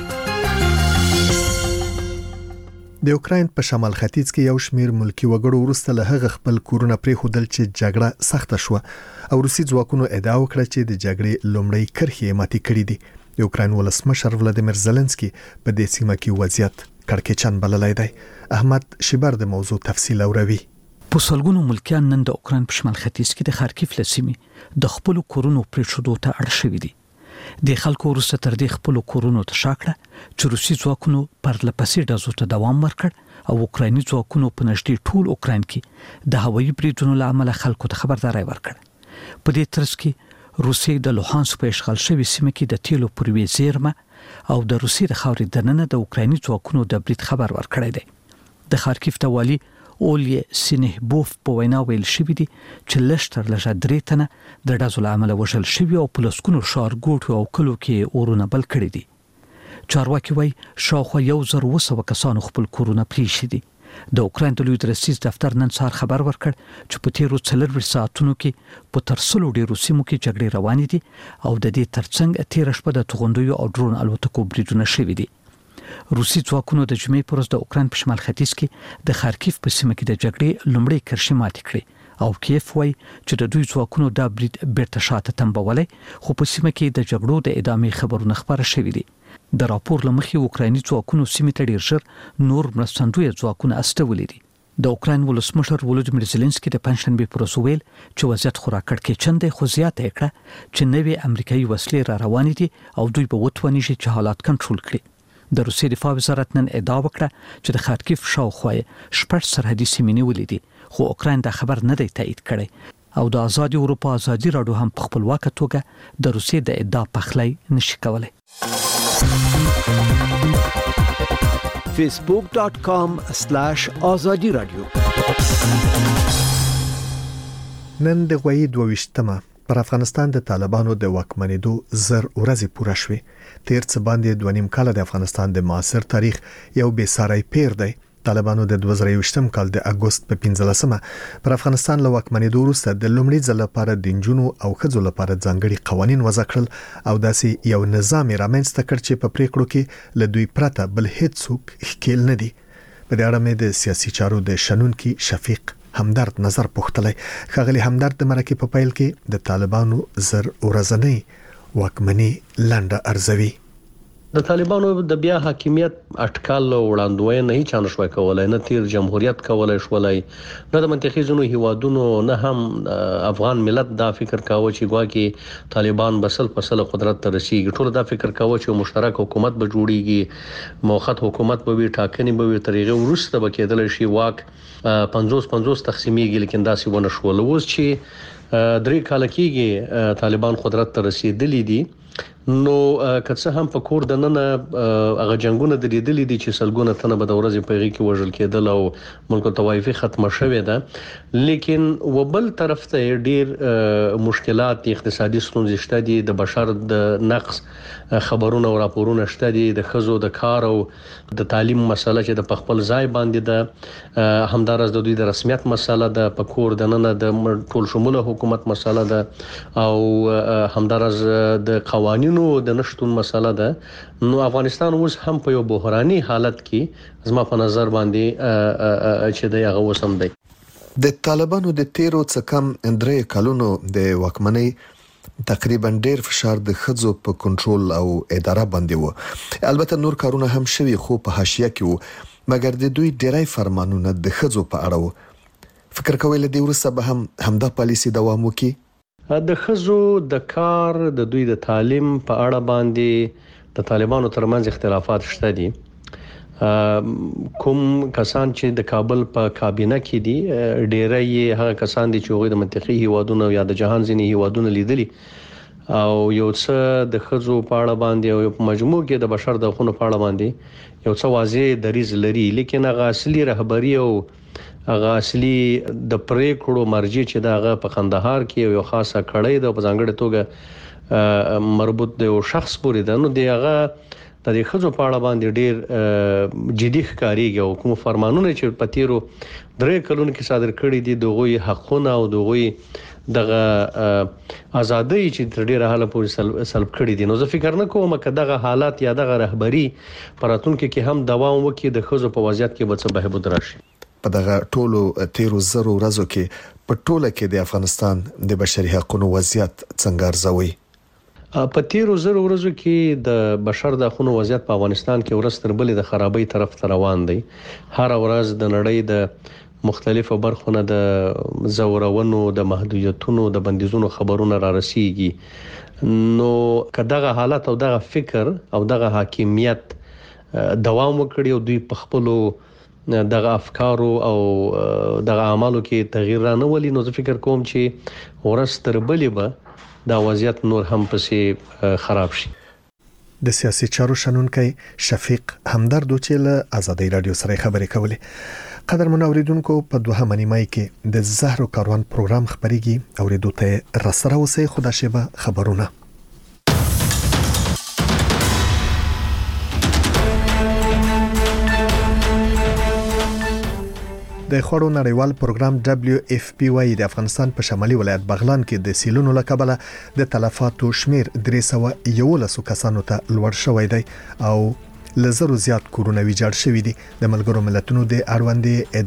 د یوکرين په شمال ختیځ کې یو شمیر ملکی وګړو ورسته له هغه خپل کورونه پرې خودل چې جګړه سخته شو او روسي ځواکونو ادعا وکړه چې د جګړې لومړی کرښې ماتې کړې دي. د یوکرين ولسمشر ولادیمیر زيلنسکي په دې سیمه کې وضعیت کړکېچن بللی دی. احمد شیبر د موضوع تفصیل اوروي. په سلګونو ملکیان نن د اوکرين په شمال ختیځ کې د خارکیف لسیمې د خپل کورونو پرې شودو ته اړ شوي دي. د خلکو ورسته تر دې خپل کورونو ته شاکړه چې روسي ځواکونو پر لپسې ډزو ته دوام ورکړ او اوکرایني ځواکونو په نږدې ټول اوکراین کې د هوایي بریدونو له امله خلکو ته خبرداري ورکړه. په دې ترڅ کې روسي د لوهانسک په اشغال شوی سیمه کې د تیلو پروي زیرمه او د روسي د خاورې دننه د اوکرایني ځواکونو د برید خبر ورکړی دی. د خارکیف ته والی اولي سینهبوف په وینا ویل شوی دی چې لشتر لږه درې تنه د ډزو له امله وژل شوی او په لسګونو ښارګوټو او کلو کې اورونه بل کړي دي. چارواکي وایي شاوخوا یو زر اوه سوه کسانو خپل کورونه پریښي دي. د اوکراین د لوی درسیز دفتر نن سهار خبر ورکړ چې په تیرو څلور ساعتونو کې په ترسلو ډیرو سیمو کې جګړې روانې دي او د دې ترڅنګ تیر شپه د توغندیو او ډرون الوتکو بریدونه شوي دي. روسي ځواکونو د جمعې پر ورځ د اوکراین په شمال ختیځ کې د خارکیف په سیمه کې د جګړې لومړی کرښې ماتې کړې او کیف وایي چې د دوی ځواکونو دا برید بیرته شاته تمبولای خو په سیمه کې د جګړو د ادامې خبرونه خبره شوې دي. د راپور لمخې اوکرایني ځواکونو سیمه ته ډیر ژر نور مرستندوی ځواکونه استولې دي. د اوکراین ولسمشر ولادیمیر زيلنسکي د پنځشنبه پر ورځ ویل چې وضعیت خورا کړکېچن دی خو زیاته کړه چې نوې امریکایي وسلې را روانې دي او دوی به وتوانیږي چې حالات کنټرول کړي. د روسي دفاع وزارت نن ادعا وکړه چې د خارکیف شاوخوا شپږ سرحدي سیمې نیولې دي خو اوکراین دا خبر نه دی تایید کړی او د آزادي اروپا ازادي رادیو هم په خپلواکه توګه د روسي د ادعا پخلی نشي کولای. facebook dot com slash azadi radio نن د غوي دوه پر افغانستان د طالبانو د واکمنېدو زر ورځې پوره شوې. تیر څه باندې دوه نیم کال د افغانستان د معاصر تاریخ یو بې ساري پیر دی. طالبانو د دوه زره یوویشتم کال د اګوست په پنځلسمه پر افغانستان له واکمنېدو وروسته د لومړي ځل لپاره د جنونو او خځو لپاره ځانګړي قوانين وضع کړل او داسې یو نظام رامنځته کړ چې په پریکړو کې له دوی پرته بل هیڅ څوک ښکیل نه دي. په دې اړه مې د سیاسي چارو د شنونکي شفیق همدرد نظر پوښتلی. خغلی همدرد د مرکه په پایل کې د طالبانو زر ورځنی واکمني لنډه ارزوي. د طالبانو د بیا حاکمیت اټکل وړاندوینه نه چانه شوي کولای نه تیر جمهوریت کولای شولای نه د منطقي زونو هیوادونو نه هم افغان ملت دا فکر کاوه چې ګواکي طالبان بسل پسل قدرت ته رسیږي. ټول دا فکر کاوه چې مشترک حکومت به جوړیږي موخت حکومت به وي ټاکنې به وي طریقې ورسته به کېدل شي واک پنځوس پنځوس تقسیمېږي لیکن دا سی ونه شول. اوس چې درې کال کېږي طالبان قدرت ته رسیدلی دي نو که څه هم په کور د نن هغه جنگونه د لیدلې دي چې سلګونه تنه به د ورځې په غي کې وژل کېدل او ملک توایفي ختمه شوې ده لیکن وبل طرف ته ډیر مشکلات اقتصادي ستونزې شته دي د بشر د نقص خبرونه او راپورونه شته دي د خزو د کار او د تعلیم مسله چې د خپل ځای باندې ده همدارس د دوی د رسمیت مسله ده په کور د نن د ټول شموله حکومت مسله ده او همدارس د قوانینو د نشټون مسله ده. نو افغانستان اوس هم په یو بحراني حالت کې زما په نظر باندې چې د هغه وسم دی. د طالبانو د تیرو څه کم درې کلونو د واکمنۍ تقریبا ډیر فشار د خځو په کنټرول او اداره باندې و. البته نور کارونه هم شوي خو په حاشیه کې و مګر د دوی ډیری فرمانونه د خځو په اړه و. فکر کوئ له دې وروسته به هم همدا پالیسي دوام وکړي؟ د خزو د کار د دوی د تعلیم په اړه باندې د طالبانو ترمنځ اختلافات شته دي. کوم کسان چې د کابل په کابینه کې دي ډیری هغه کسان دي چې هغه د منطقي هیوادونو یا د جهان ځینې هیوادونو لیدلي او یو څه د خزو په اړه باندې او په مجموع کې د بشر د حقوقو په اړه باندې یو څه واضح دریز لري لیکن هغه اصلي رهبری او هغه اصلي د پریکړو مرجع چې دغه په قندهار کې یو خاصه کړی د په ځانګړي توګه مربوط دی او شخص پورې ده. نو دغه د دې خزو په اړه باندې ډیر جدي ښکاریږي او کوم فرمانونه چې په تیرو درې کلونو کې صادر کړي دي دغه حقونه او دغه دغه ازادي چې تر ډیره حاله پورې سلب کړی دي. نو زه فکر نه کوم چې دغه حالات یا دغه رهبری پراتونکو کې هم دوام وکړي د خزو په وضعیت کې به څه بهبود راشي. په دغه ټولو تیرو زرو ورځو کې په ټوله کې د افغانستان د بشري حقوقو وضعیت څنګه ارزوي؟ په تیرو زرو ورځو کې د بشر د حقوقو وضعیت په افغانستان کې ورځ تر بلې د خرابۍ طرف ته روان دی. هر ورځ د نړۍ د مختلفو برخو نه د زورونو، د محدودیتونو، د بندیزونو خبرونه را رسیږي. نو کداغه حالت او دغه فکر او دغه حاکمیت دوام وکړي او دوی په خپلو دغه افکارو او دغه اعمالو کې تغییر را نه ولي، نو زه فکر کوم چې ورځ تر بلې به دا وضعیت نور هم پسې خراب شي. د سیاسي چارو شنونکي شفیق همدرد چې له آزادۍ رادیو سره خبرې کولې. قدرمن اوریدونکو، په دوهمه نیمه کې د زهرو کاروان پروګرام خبريږي. اوریدو ته راسره اوسئ. خدا شیبه خبرونه. د خوړو نړیوال پروګرام دبليو اف پی وايي د افغانستان په شمالي ولایت بغلان کې د سیلونو لکبله د تلفاتو شمیر درې سوه یولس کسانو ته لوړ شوی دی او لزرو زیات کورونه ویجاړ شوی دي. د ملګرو ملتونو د اړوندې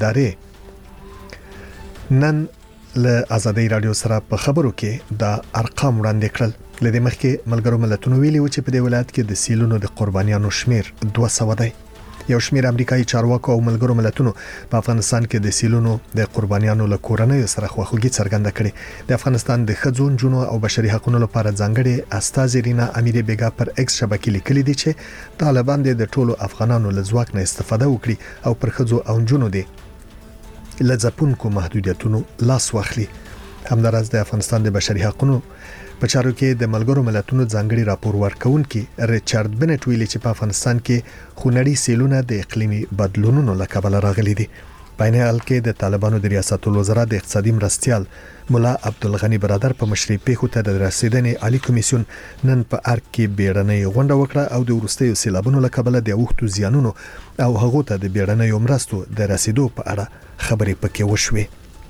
ادارې نن له آزادۍ رادیو سره په خبرو کې د ارقام وړاندې کړل. لدې مخکې ملګرو ملتونو ویلي و چې په دې ولایت کې د سیلونو د قربانیانو شمیر دوه سوه دی. یو شمیر امریکایي چارواکو او ملګرو ملتونو په افغانستان کې د سیلونو د قربانیانو له کورنۍ سره خواخوږي څرګنده کړې. د افغانستان د ښځو، نجونو او بشري حقوقو لپاره ځانګړي استاذ رینا امیری بیگا پر ایکس شبکې لیکلي دي چې طالبان د ټولو افغانانو له ځواک نه استفاده وکړي او پر ښځو او نجونو د لځپونکو محدودیتونو لاس واخلي. همدارس د افغانستان د بشري حقوقو په چارو کې د ملګرو ملتونو ځانګړي راپور ورکونکي ریچارډ بنټ ویلي چې په افغانستان کې خونړي سیلونه د اقلیمي بدلونونو له کبله راغلي دي. په عین حال کې د طالبانو د ریاست الوزرا د اقتصادي مرستيال مولا عبدالغنی برادر په مشرۍ پیښو ته د رسیدنې عالی کمیسیون نن په ارګ کې بیړنۍ غونډه وکړه او د ورستیو سیلابونو له کبله د اوښتو زیانونو او هغو ته د بیړنۍ مرستو د رسیدو په اړه خبرې پکې وشوې.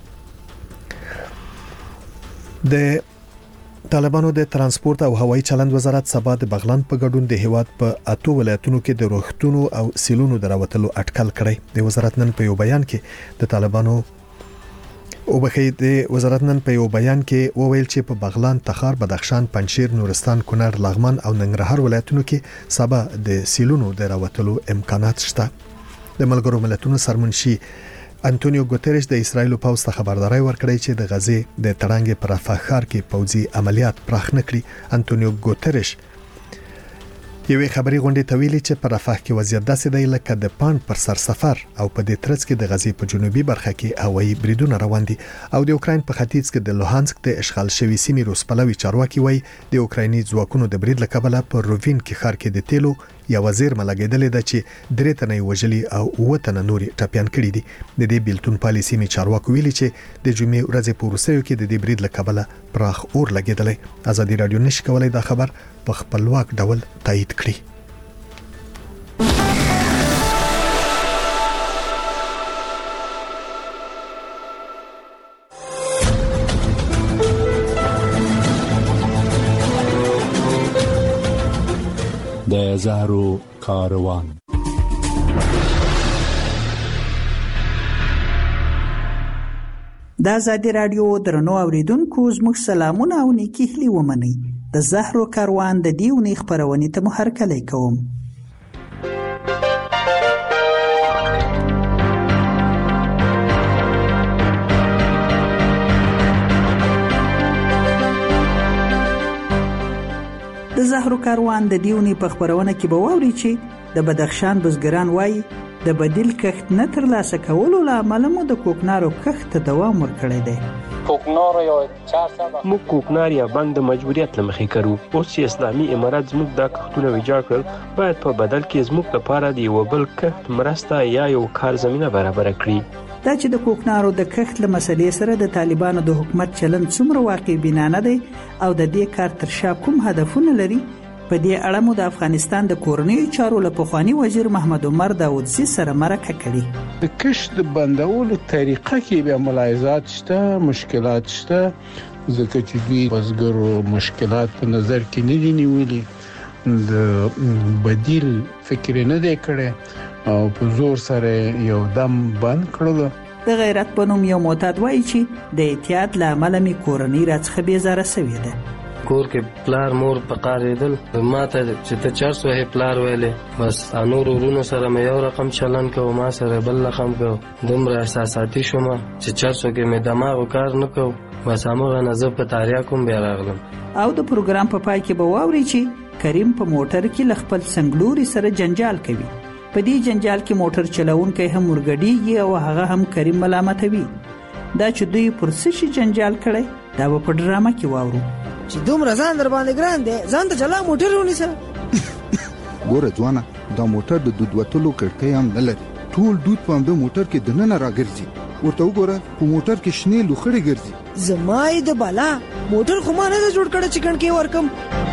د طالبانو د ترانسپورت او هوایي چلند وزارت سبا د بغلان په ګډون د هیواد په اته ولایتونو کې د روغتونو او سیلونو دراوتلو اټکل کړی. د وزارت نن په یو بیان کې د طالبانو او بخې د وزارت نن په یو بیان کې وویل چې په بغلان، تخار، بدخشان، پنجشیر، نورستان، کونړ، لغمان او ننګرهار ولایتونو کې سبا د سیلونو دراوتلو امکانات شته. د ملګرو ملتونو سرمنشي انټونیو ګوتریش د اسرایل په پوسټ خبرداري ورکړی چې د غزې د تړانګې پر رفح ښار کې پوځي عملیات پراخ نه کړي. انټونیو ګوتریش یوې خبري غونډې ته ویلي چې پر رفح کې وضعیت داسې دی لکه د پاند پر سر سفر او په دې ترڅ کې د غزې په جنوبي برخه کې هوایي بریدونه روان دي او د اوکراین په ختیځ کې د لوهانسک د اشغال شوی سیمې روسپلوي چارواکي وایي د اوکرایني ځواکونو د برید لکبله په رووین کې ښار کې د تیلو یا وزیر ملګېدلې ده چې درې تنه وژلي او وطن نوري ټاپيان کړي دي. د دې بیلتون پالیسي می چارواکو ویلي چې د جمعې ورځې په روسیو کې د دې برید لکبله پراخ اور لګېدلې. آزادي رادیو نشي کولای دا خبر په خپلواک ډول تایید کړي. د زهرو کاروان. د آزادي رادیو درنو اوریدونکو زموږ سلامونه او نیکی هیلې ومنئ. د زهرو کاروان د دې اونۍ خپرونې ته مو هرکلی کوم. د زهرو کاروان د دیونی په خبرونه کې به ووري چې د بدخشان بزګران وایي د بدیل کښت نه ترلاسه کولو لامل مو د کوکنارو کښت ته دوام ورکړی دی. کوکنار یا موږ کوکنار یا بنګ د مجبوریت لمخې کړو. اوس چې اسلامي امارات زموږ دا کښتونه ویجاړ کړل، باید په بدل کې زموږ لپاره د یو بل کښت مرسته یا یو کار زمينه برابر کړي. دا چې د کوکنارو د کښت له مسلې سره د طالبانو د حکومت چلند څومره واقع بینانه دی او د دې کار تر شا کوم هدفونه لري، په دې اړه مو د افغانستان د کورنیو چارو له پخوانی وزیر محمد عمر داودزي سره مرکه کړې. د کښت بندولو طریقه کې به ملاحظات شته، مشکلات شته. ځکه چې دوی بزګرو مشکلات په نظر کې نه دي نیولي، د بدیل فکر نه دی کړی او په زور سره یو دم بند کړل. د غیرت په نوم یو معتاد وایي چې د احتیاط له امله مې کورنۍ راڅخه بېزاره سوې ده. کور کې پلار مور په کار ایدل، ما ته چې ته چار سو هې پلار ویلې، بس انور ورونو سره مې یو رقم چلن کوو، ما سره بل رقم کوو. دومره احساساتي شوم چې چار سو کې مې دماغ کار نه کوو، بس همغه نه زه په تاریا کوم بیا راغلم. او د پروګرام په پای کې به واوري چې کریم په موټر کې له خپل څنګلوري سره جنجال کوي. په دې جنجال کې موټر چلوونکی هم ورګډیږي او هغه هم کریم ملامتوي. دا چې دوی پر څه شي جنجال کړی دا به په ډرامه کې واورو. چې دومره ځان در باندې ګران دی، ځان ته چلا موټر ونیسه. ګوره ځوانه، دا موټر د دود وتلو کړکۍ هم نه لري، ټول دود په همده موټر کې دننه راګرځي. ورته وګوره په موټر کې شنې لوخړې ګرځي. زما یې د بالا موټر خو ما نه جوړ کړی چې کڼکۍ ورکم.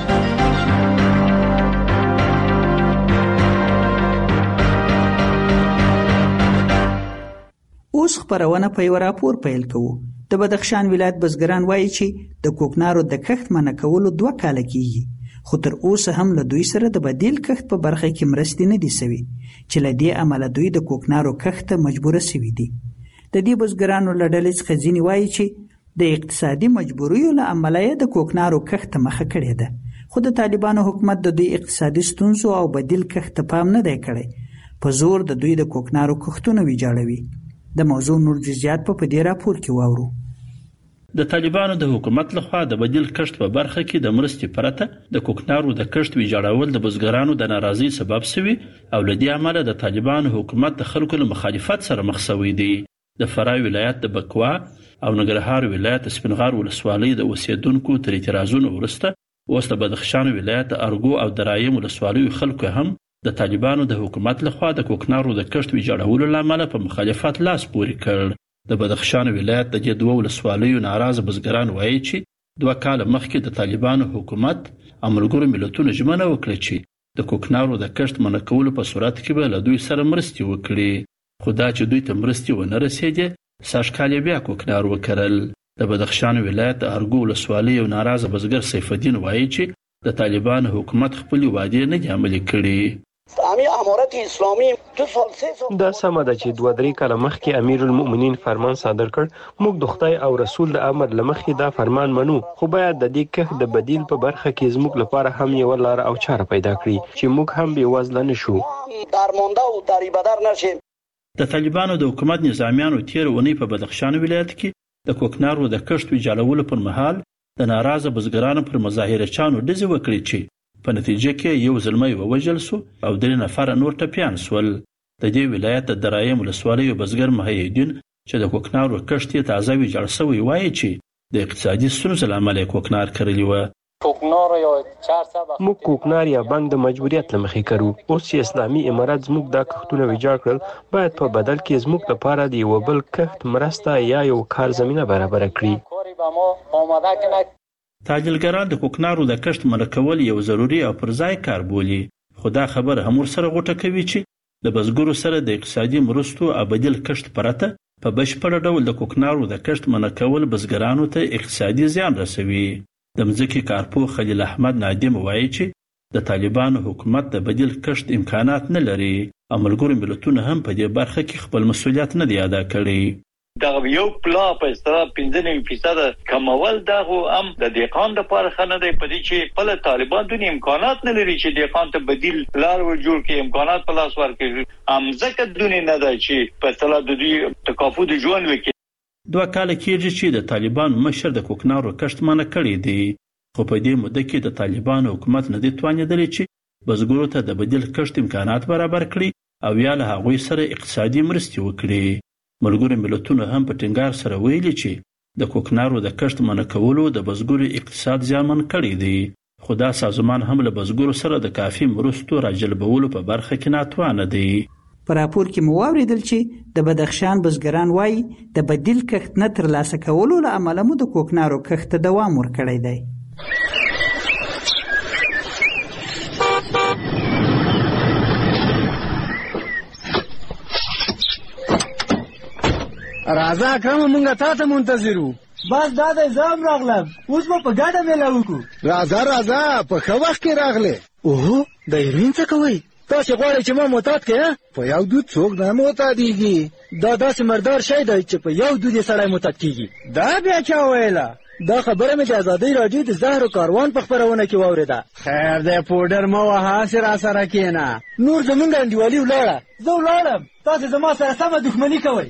اوس خبرونه په یو راپور پیل کوو. د بدخشان ولایت بزګران وایي چې د کوکنارو د کښت منع کولو دوه کاله کیږي، خو تر اوسه هم له دوی سره د بدیل کښت په برخه کې مرستې نه دي سوي چې له دې امله دوی د کوکنارو کښت ته مجبوره سوي دي. د دې بزګرانو له ډلې څخه ځینې وایي چې د اقتصادي مجبوریو له امله یې د کوکنارو کښت مخه کړې ده، خو د طالبانو حکومت د دوی اقتصادي ستونزو او بدیل کښت ته پام نه دی کړی، په زور د دوی د کوکنارو کښتونه ویجاړوي. د موضوع نور جزئیات په دې راپور کې واورو. د طالبانو د حکومت لخوا د بدیل کښت په برخه کې د مرستې پرته د کوکنارو د کښت ویجاړول د بزګرانو د ناراضي سبب شوی او لدې عمله د طالبانو حکومت د خلکو له مخالفت سره مخ شوی دی. د فراه ولایت د بکوا او ننګرهار ولایت سپینغار ولسوالۍ د اوسیدونکو تر اعتراضونو وروسته اوس د بدخشان ولایت ارګو او درایم ولسوالیو خلکو هم د طالبانو د حکومت لخوا د کوکنارو د کښت ویجاړولو لامل په مخالفت لاس پورې کړ. د بدخشان ولایت د دې دوه ولسوالیو ناراضه بزګران وایي چې دوه کال مخکې د طالبانو حکومت او ملګرو ملتونو ژمنه وکړه چې د کوکنارو د کښت منع کولو په صورت کې به له دوی سره مرستې وکړي، خو دا چې دوی ته مرستې ونه رسېدې، سږ کال بیا کوکنار وکرل. د بدخشان ولایت د ارګو ولسوالۍ یو ناراضه بزګر سیف الدین وایي چې د طالبانو حکومت خپل وعدې نه دي عملي کړي. دا سمه ده چې دوه درې کاله مخکې امیر المؤمنین فرمان صادر کړ، موږ د خدای او رسول د امر لمخې دا فرمان منو، خو باید د دې کښت د بدیل په برخه کې زموږ لپاره هم یو لار او چاره پیدا کړي چې موږ هم بې وزله نشو. درمانده او دریبدر نشیم. د طالبانو د حکومت نظامیانو تیر ونی په بدخشان ولایت کې د کوکنارو د کښت ویجاړولو پر مهال د ناراضه بزګرانو پر مظاهره چانو ډزې وکړې چې په نتیجه کې یو زلمی ووژل شو او درې نفر نور ټپیان شول. د دې ولایت د درایم ولسوالۍ بزګر محی الدین چې د کوکنارو کښت یې تازه ویجاړ شوی وایي چې د اقتصادي ستونزو له امله کوکنار کرلی و. موږ کوکنار یا بنګ د مجبوریت له مخې کرو. اوس چې اسلامي امارت زموږ دا کښتونه ویجاړ کړل، باید په بدل کې زموږ لپاره د یو بل کښت مرسته یا یو کار زمینه برابر کړي. تاجلګران د کوکنارو د کښت منع کول یو ضروري او پر ځای کار بولي، خو دا خبره هم ورسره غوټه کوي چې د بزګرو سره د اقتصادي مرستو او بدیل کښت پرته په بشپړ ډول د کوکنارو د کښت منع کول بزګرانو ته اقتصادي زیان رسوي. د مځکې کارپوه خلیل احمد نادم وایي چې د طالبانو حکومت د بدیل کښت امکانات نه لري او ملګرو ملتونو هم په دې برخه کې خپل مسؤلیت نه دی ادا کړی. دا یو پلا په استرا پنځه نوي فیصد کمول دا هم د دهقان لپاره خنه دی، په دې چې بل طالبان دونی امکانات نه لري چې دهقان ته بدیل لار و جوړ کړي، امکانات په لاس ورکړي، امزکه دونی نه دی چې په اصطلاح د دې تکافو د ژوند وکړي. دوه کال کېږي چې د طالبان مشر د کوکنارو کښت منع کړی دی، خو په دې موده کې د طالبان حکومت نه دی توانېدلی چې بزګرو ته د بدیل کښت امکانات برابر کړي او یا له هغوی سره اقتصادي مرستې وکړي. ملګرو ملتونو هم په ټینګار سره ویلي چې د کوکنارو د کښت منع کولو د بزګرو اقتصاد زیانمن کړی دی، خو دا سازمان هم له بزګرو سره د کافي مرستو راجلبولو په برخه کې ناتوانه دی. په راپور کې مو واورېدل چې د بدخشان بزګران وایي د بدیل کښت نه ترلاسه کولو له امله مو د کوکنارو کښت ته دوام ورکړی دی. راځه اکرم، مونږ تا ته منتظر وو. بس دا د زم راغلم اوس په ګډه مېله وکړو راځه راځه په ښه وخت کې راغلې اوه د هیروین څه کوئ تاسې غواړئ چې ما معتاد کړې په یو دود څوک نه معتادېږي دا داسې مردار شی دی چې په یو دود یې سړی معتاد کېږي دا بیا چا ویله دا خبره مې د ازادۍ راډیو د زهرو کاروان په خپرونه کې واورېده خیر دی پوډر مه وهه هسې راسره کښېنه نور زمونږ انډیوالي ولاړه زه ولاړم تاسې زما سره سمه دښمني کوئ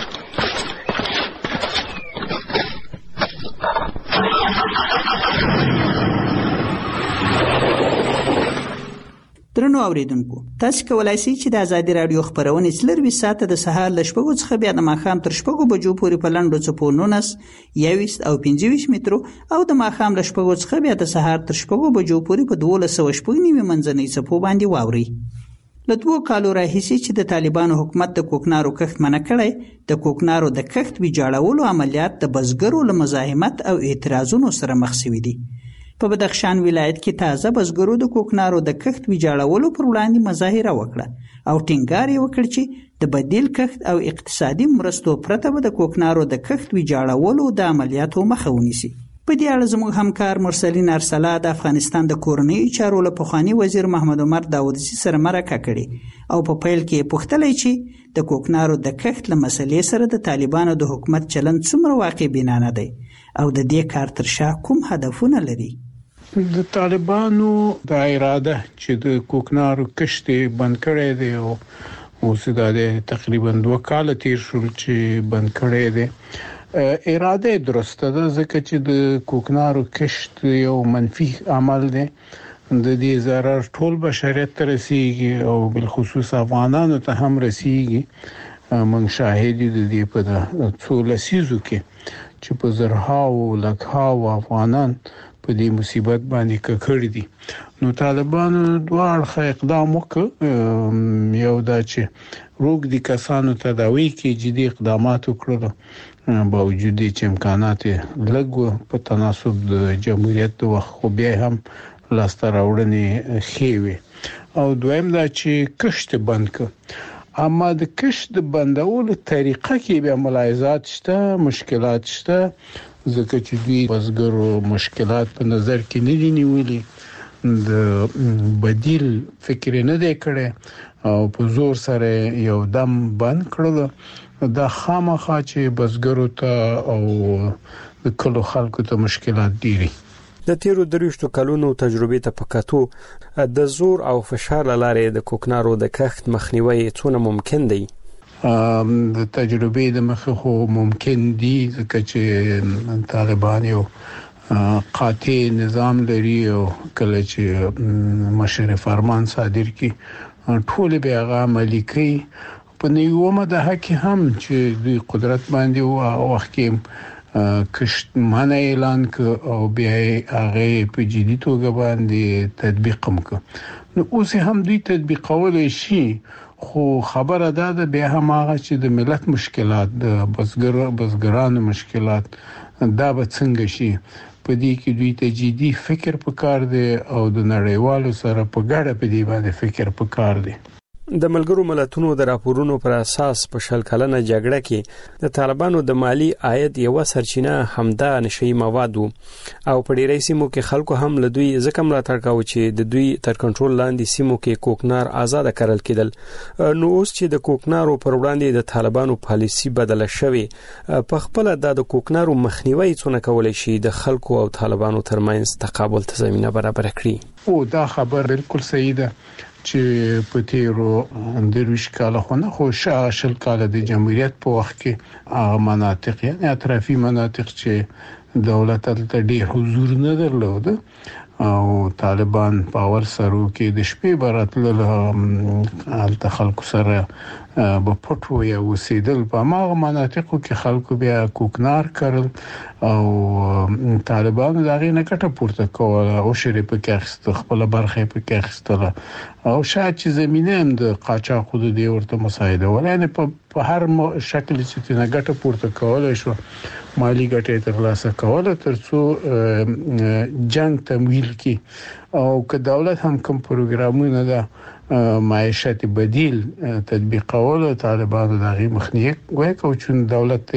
درنو اوریدونکو تاسو کولای شئ چې د ازادي رادیو خبرونه څلروي ساعته د سهار ل شپږو څخه بیا د ماښام تر شپږو بجو پورې په لنډو څپو نونس یويس او پنځه ویشت مترو او د ماښام ل شپږو څخه بیا د سهار تر شپږو بجو پورې په دولس سوه شپږ نیمه منځنۍ څپو باندې واوري له دوه کالو راهیسې چې د طالبانو حکومت د کوکنارو کښت منع کړی د کوکنارو د کښت ویجاړولو عملیات د بزګرو له مزاحمت او اعتراضونو سره مخ شوي دي په بدخشان ولایت کې تازه بزګرو د کوکنارو د کښت ویجاړولو پر وړاندې مظاهره وکړه او ټینګار یې وکړ چې د بدیل کښت او اقتصادي مرستو پرته به د کوکنارو د کښت ویجاړولو د عملیاتو مخه ونیسي په دې اړه زموږ همکار مرسلین ارسلا د افغانستان د کورنیو چارو له پخواني وزیر محمد عمر داودزي سره مرکه کړې او په پیل کې یې پوښتلی چې د کوکنارو د کښت له مسلې سره د طالبانو د حکومت چلند څومره واقع بینانه دی او د دې کار تر شا کوم هدفونه لري د طالبانو د اراده چې د کوکنارو کښت بند کړي دي او اوس دا تقریبا دوه کال تیر شول چې بند کړي دي اراده درسته ده ځکه چې د کوکنارو کښت یو منفي عمل دی د دې ضرر ټول بشریت ته رسیږي او بل خصوص افغانانو ته هم رسیږي موږ شاهد یو د دې په څو لسیزو کې چې په زرهاو لکهاو افغانان په دې مصیبت باندې ککړ دي نو طالبانو دوه اړخه اقدام وکړ یو دا چې روغ دي کسانو تداوی کې جدي اقدامات وکړل باوجود چې امکانات لږ په تناسب د جمهوریت د وخت خو بیا هم لاسته راوړنې ښې وي او دویم دا چې کښت بند کړ اما د کښت بندولو طریقه کې بیا ملاحظات شته مشکلات شته ځکه چې دوی بزګرو مشکلات په نظر کې نه دي نیولي د بدیل فکر نه دی کړی او په زور سره یو دم بند کړل دا خامخا چې بزګرو ته او د کلو خلکو ته مشکلات ډیری د تیرو درويشتو کلونو تجربه ته پکاتو د زور او فشار لاره د کوکنارو د کښت مخنیوي څونه ممکن دی د تجربه د مخه خو ممکن دي ځکه چې طالبان یو قاطع نظام لري او کله چې مشر فرمان صادر کی ټول به هغه عملي کوي په نیومه د حق هم چې د قدرت باندې او وخت کې کښت معنی اعلان ک او بیا هغه په جدي توګه باندې تطبیق وکړ نو اوس هم دوی تطبیقول شي خو خبره ده د بیا هم هغه چې د ملت مشکلات د بزګر بزګرانو مشکلات دا به څنګه شي په دې کې دوی ته جدي فکر پکار دی او د نړیوالو سره په ګډه په دې باندې فکر پکار دی د ملګرو ملتونو د راپورونو پر اساس په شل کلنه جګړه کې د طالبانو د مالی عاید یو سرچینه همدا نشئی مواد او په ډیری سیمو کې خلکو هم له دوی ځکه ملاتړ کاوه چې د دوی تر کنټرول لاندې سیمو کې کوکنار آزاد کړل کېدل نو اوس چې د کوکنارو پر وړاندې د طالبانو پالیسی بدله شوه په خپل د کوکنارو مخنیوي څونه کولای شي د خلکو او طالبانو ترمنځ تقابل ته زمينه برابر کړي او دا خبر بالکل صحیح ده چې په تیرو درویش کاله خو نه خو شاشل کاله د جمهوریت په وخت کې هغه مناطق یعنی اطرافي مناطق چې دولت ته ډېر حضور نه درلود او طالبان پاور سرو کې د شپې براتل له خلکو سره په پټو یا وسیدل په ماغه مناطقو کې خلکو بیا کوکنار کړل او طالبان دغه نه کټه پورته کوله او شری په کې اخست خپل برخه په کې اخستله او شاید چې زمينه هم د قاچاق حدود ورته مساعده ولانه په هر شکل چې نه ګټه پورته کوله شو مالی ګټه ترلاسه کوله ترڅو جنگ تمویل کی او که دولت هم کوم پروګرامونه ده معیشت بدیل تطبیقول طالبانو دغه مخنیه کوي کو چې دولت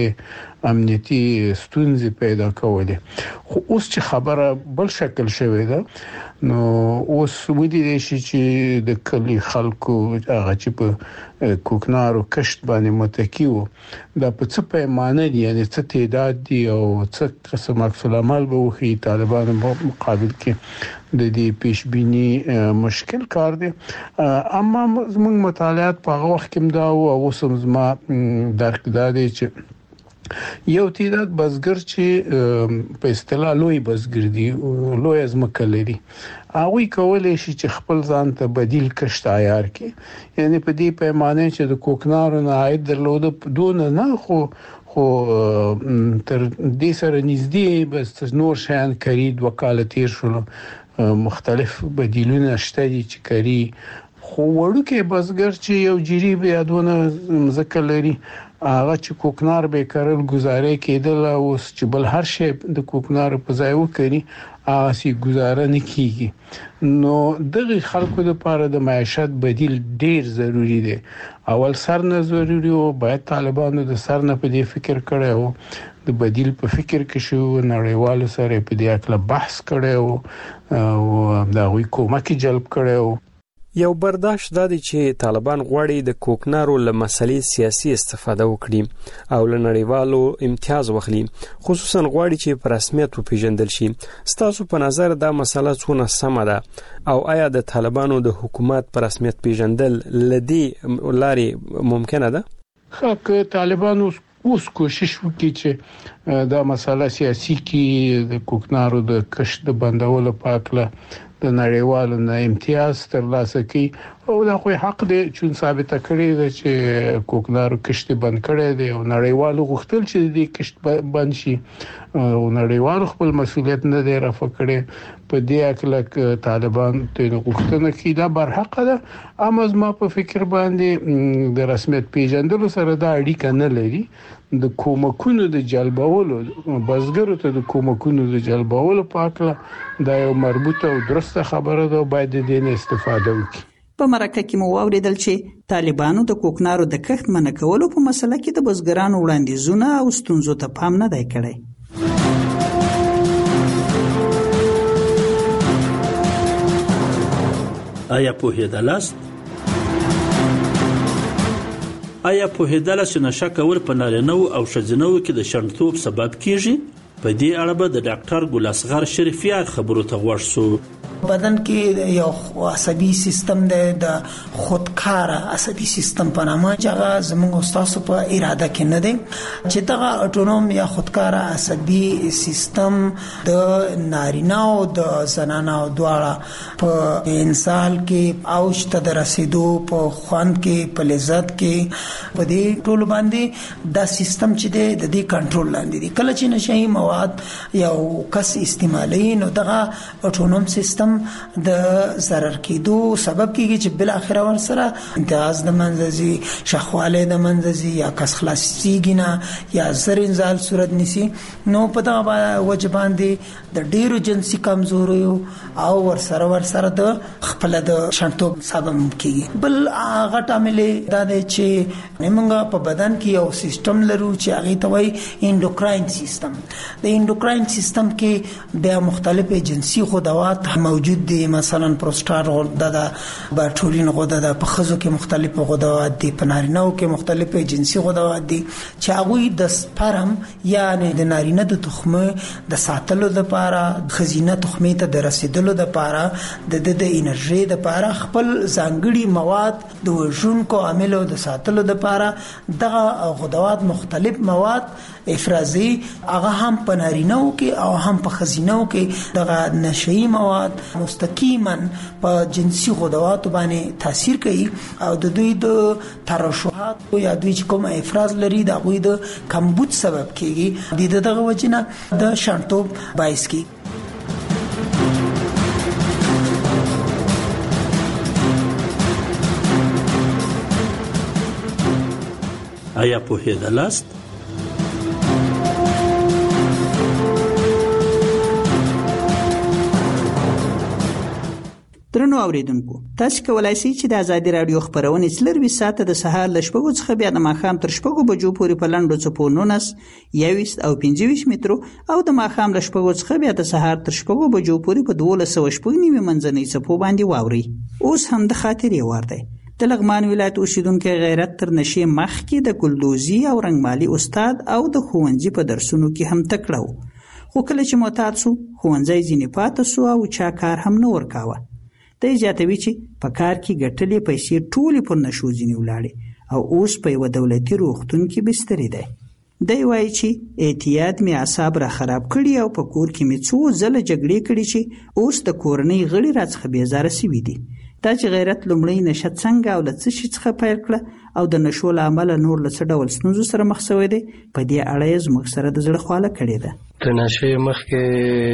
امنیتي ستونزې پیدا کولې خو اوس چې خبره بل شکل شوې ده نو اوس ودی شي چې د کلی خلکو هغه چې په کوکنارو کشت باندې متکیو دا په څه پیمانه دي یعنی څه تعداد دي او څه قسم عکس العمل به وخی طالبانو مقابل کې د دې پیشبینی مشکل کار دی اما زموږ مطالعات په هغه وخت کې دا او اوس هم زما درک دا دی چې یو تعداد بزګر چې په اصطلاح لوی بزګر دي لوی ازمکه لري هغه کولای شي چې خپل ځان ته بدیل کشت عیار کړي یعنی په دې پیمانه چې د کوکنارو نه عاید درلود دون نه خو خو تر دې سره نږدې بس نور شان خرید وکالت شول مختلف بدیلونه شته دي چې کوي خو وړوکې بزګر چې یو جری به یادونه مزکه لري هغه چې کوکنار به کارل گزارې کېدل او چې بل هر شی د کوکنار په ځای وکړي هغه سي گزاره نه کیږي نو دغه خلکو لپاره د معیشت بدیل ډیر ضروری دی اول سر نه ضروری او باید طالبانو د سر نه په دې فکر کړي او د بدیل په فکر کې شو نړیوالو سره په دې اړه بحث کړي او دا وی کومک جلب کړي یو برداشت دادی چې طالبان غواړي د کوکنارو له مسلې سیاسي استفاده وکړي او له نړیوالو امتیاز واخلي خصوصا غواړي چې په رسمیت وپیژندل شي ستاسو په نظر دا مسله څونه سمه ده او آیا د طالبانو د حکومت په رسمیت پیژندل لدی لاري ممکنه ده خو طالبانو اوس کوشش وکړي چې دا مسله سیاسي کې د کوکنارو د کشت د بندولو په اړه د نړیوالو نه امتیاز ترلاسه کړي او دا خو حق دی چې ثابت کړي دی چې کوکنارو کشت بند کړي دی او نړیوالو غوښتل چې د کشت بند شي او نړیوالو خپل مسولیت نه دی رافع کړي په دې اړه طالبان ته غوښتنه کوي دا برحق ده اما زما په فکر باندې د رسمیت پیژندلو سره دا اړیکه نه لري د کومکونو د جلبولو بزګرو ته د کومکونو د جلبولو په اړه دا یو مربوطه او درسته خبره ده باید د دې استفاده وکړي په مرکه کې مو اوریدل چې طالبانو د کوکنارو د کښت منع کولو په مسله کې د بزګرانو وړاندیزونه او ستونزو ته پام نه دی کړی آیا په هدالاست آیا په هداله چې نشه کول په نارینه او ښځینه کې د شنډتوب سبب کیږي په دې اړه به د ډاکټر ګل اصغر شریفیار خبرو ته ورغ شو بدن کې یو عصبي سیستم د خودکار عصبي سیستم په نامه چې زموږ استاد په اراده کې نه دی چې دا اټونوم یا خودکار عصبي سیستم د نارینه او د زنانه او دواړه په انسان کې اوج ته رسیدو په خوان کې په لذت کې په دې ټول باندې دا سیستم چې د دې کنټرول لاندې دی کله چې نشي مواد یو کس استعمالي نو دا اټونوم سیستم د ضرر کېدو سبب کیږي چې بل اخر ور سره امتیاز د منځي شخواله د منځي یا کس خلاصيږي نه یا زر انزال صورت نسی نو په دا وجبان دي د ډیرو جنسي کمزوري او ور سره ور سره د خپل د شنټوب سبب کیږي بل هغه عاملې دا دی چې موږ په بدن کې یو سیستم لرو چې هغه ته وایي انډوکراین سیستم د انډوکراین سیستم کې د مختلفه جنسي غدوات موجود دي مثلا پروستات غده د باټولین غده د په خزو کې مختلفه غدوات دي په نارینه کې مختلفه جنسي غدوات دي چې هغه د سپرم یعنی د نارینه د تخمه د ساتلو لپاره خزینه تخمه ته د رسیدلو لپاره د د انرژي لپاره خپل ځانګړي مواد د وژونکو عاملو د ساتلو لپاره دغه غدوات مختلف مواد افرازي هغه هم په نارینه کې او هم په خزینه کې دغه نشئی مواد مستقیما په جنسي غدوات باندې تاثیر کوي او د دوی د ترشحات یا دوی چې کوم افراز لري د غوي د کمبود سبب کیږي د دغه وجنه د شنټوب باعث کی آیا په هدالاست درنو اوریدونکو تاسو کولای شئ چې د ازادي رادیو خبرونه څلروي ساعته د سهار ل شپږو څخه بیا د ماښام تر شپږو بجو پورې په لنډو څپو نونس یویشت او پنځه ویشت مترو او د ماښام ل شپږو څخه بیا د سهار تر شپږو بجو پورې په دولس سوه شپږ نیمې منځنۍ څپو باندې واوري. اوس هم د خاطرې وار دی. د لغمان ولایت اوسیدونکو غیرت تر نشي مخکې د ګلدوزي او رنگمالي استاد او د ښوونځي په درسونو کې هم تکړه و، خو کله چې معتاد سو ښوونځی ځینې پاتې سو او چا کار هم نه ورکاوه. دی زیاتوي چې په کار کې ګټلې پیسې ټولې پر نشو ځینې ولاړې او اوس په یوه دولتي روغتون کې بسترې دی. دی وایي چې اعتیاد مې اعصاب را خراب کړي او په کور کې مې څو ځله جګړې کړي چې اوس د کورنۍ غړي راڅخه بېزاره سوي دي. دا چې غیرت لومړی نشه څنګه او له څه شي څخه پیل کړه او د نشو له امله نور له څه ډول ستونزو سره مخ شوی دی، په دې اړه یې زموږ سره د زړه خواله کړې ده. د نشې مخکې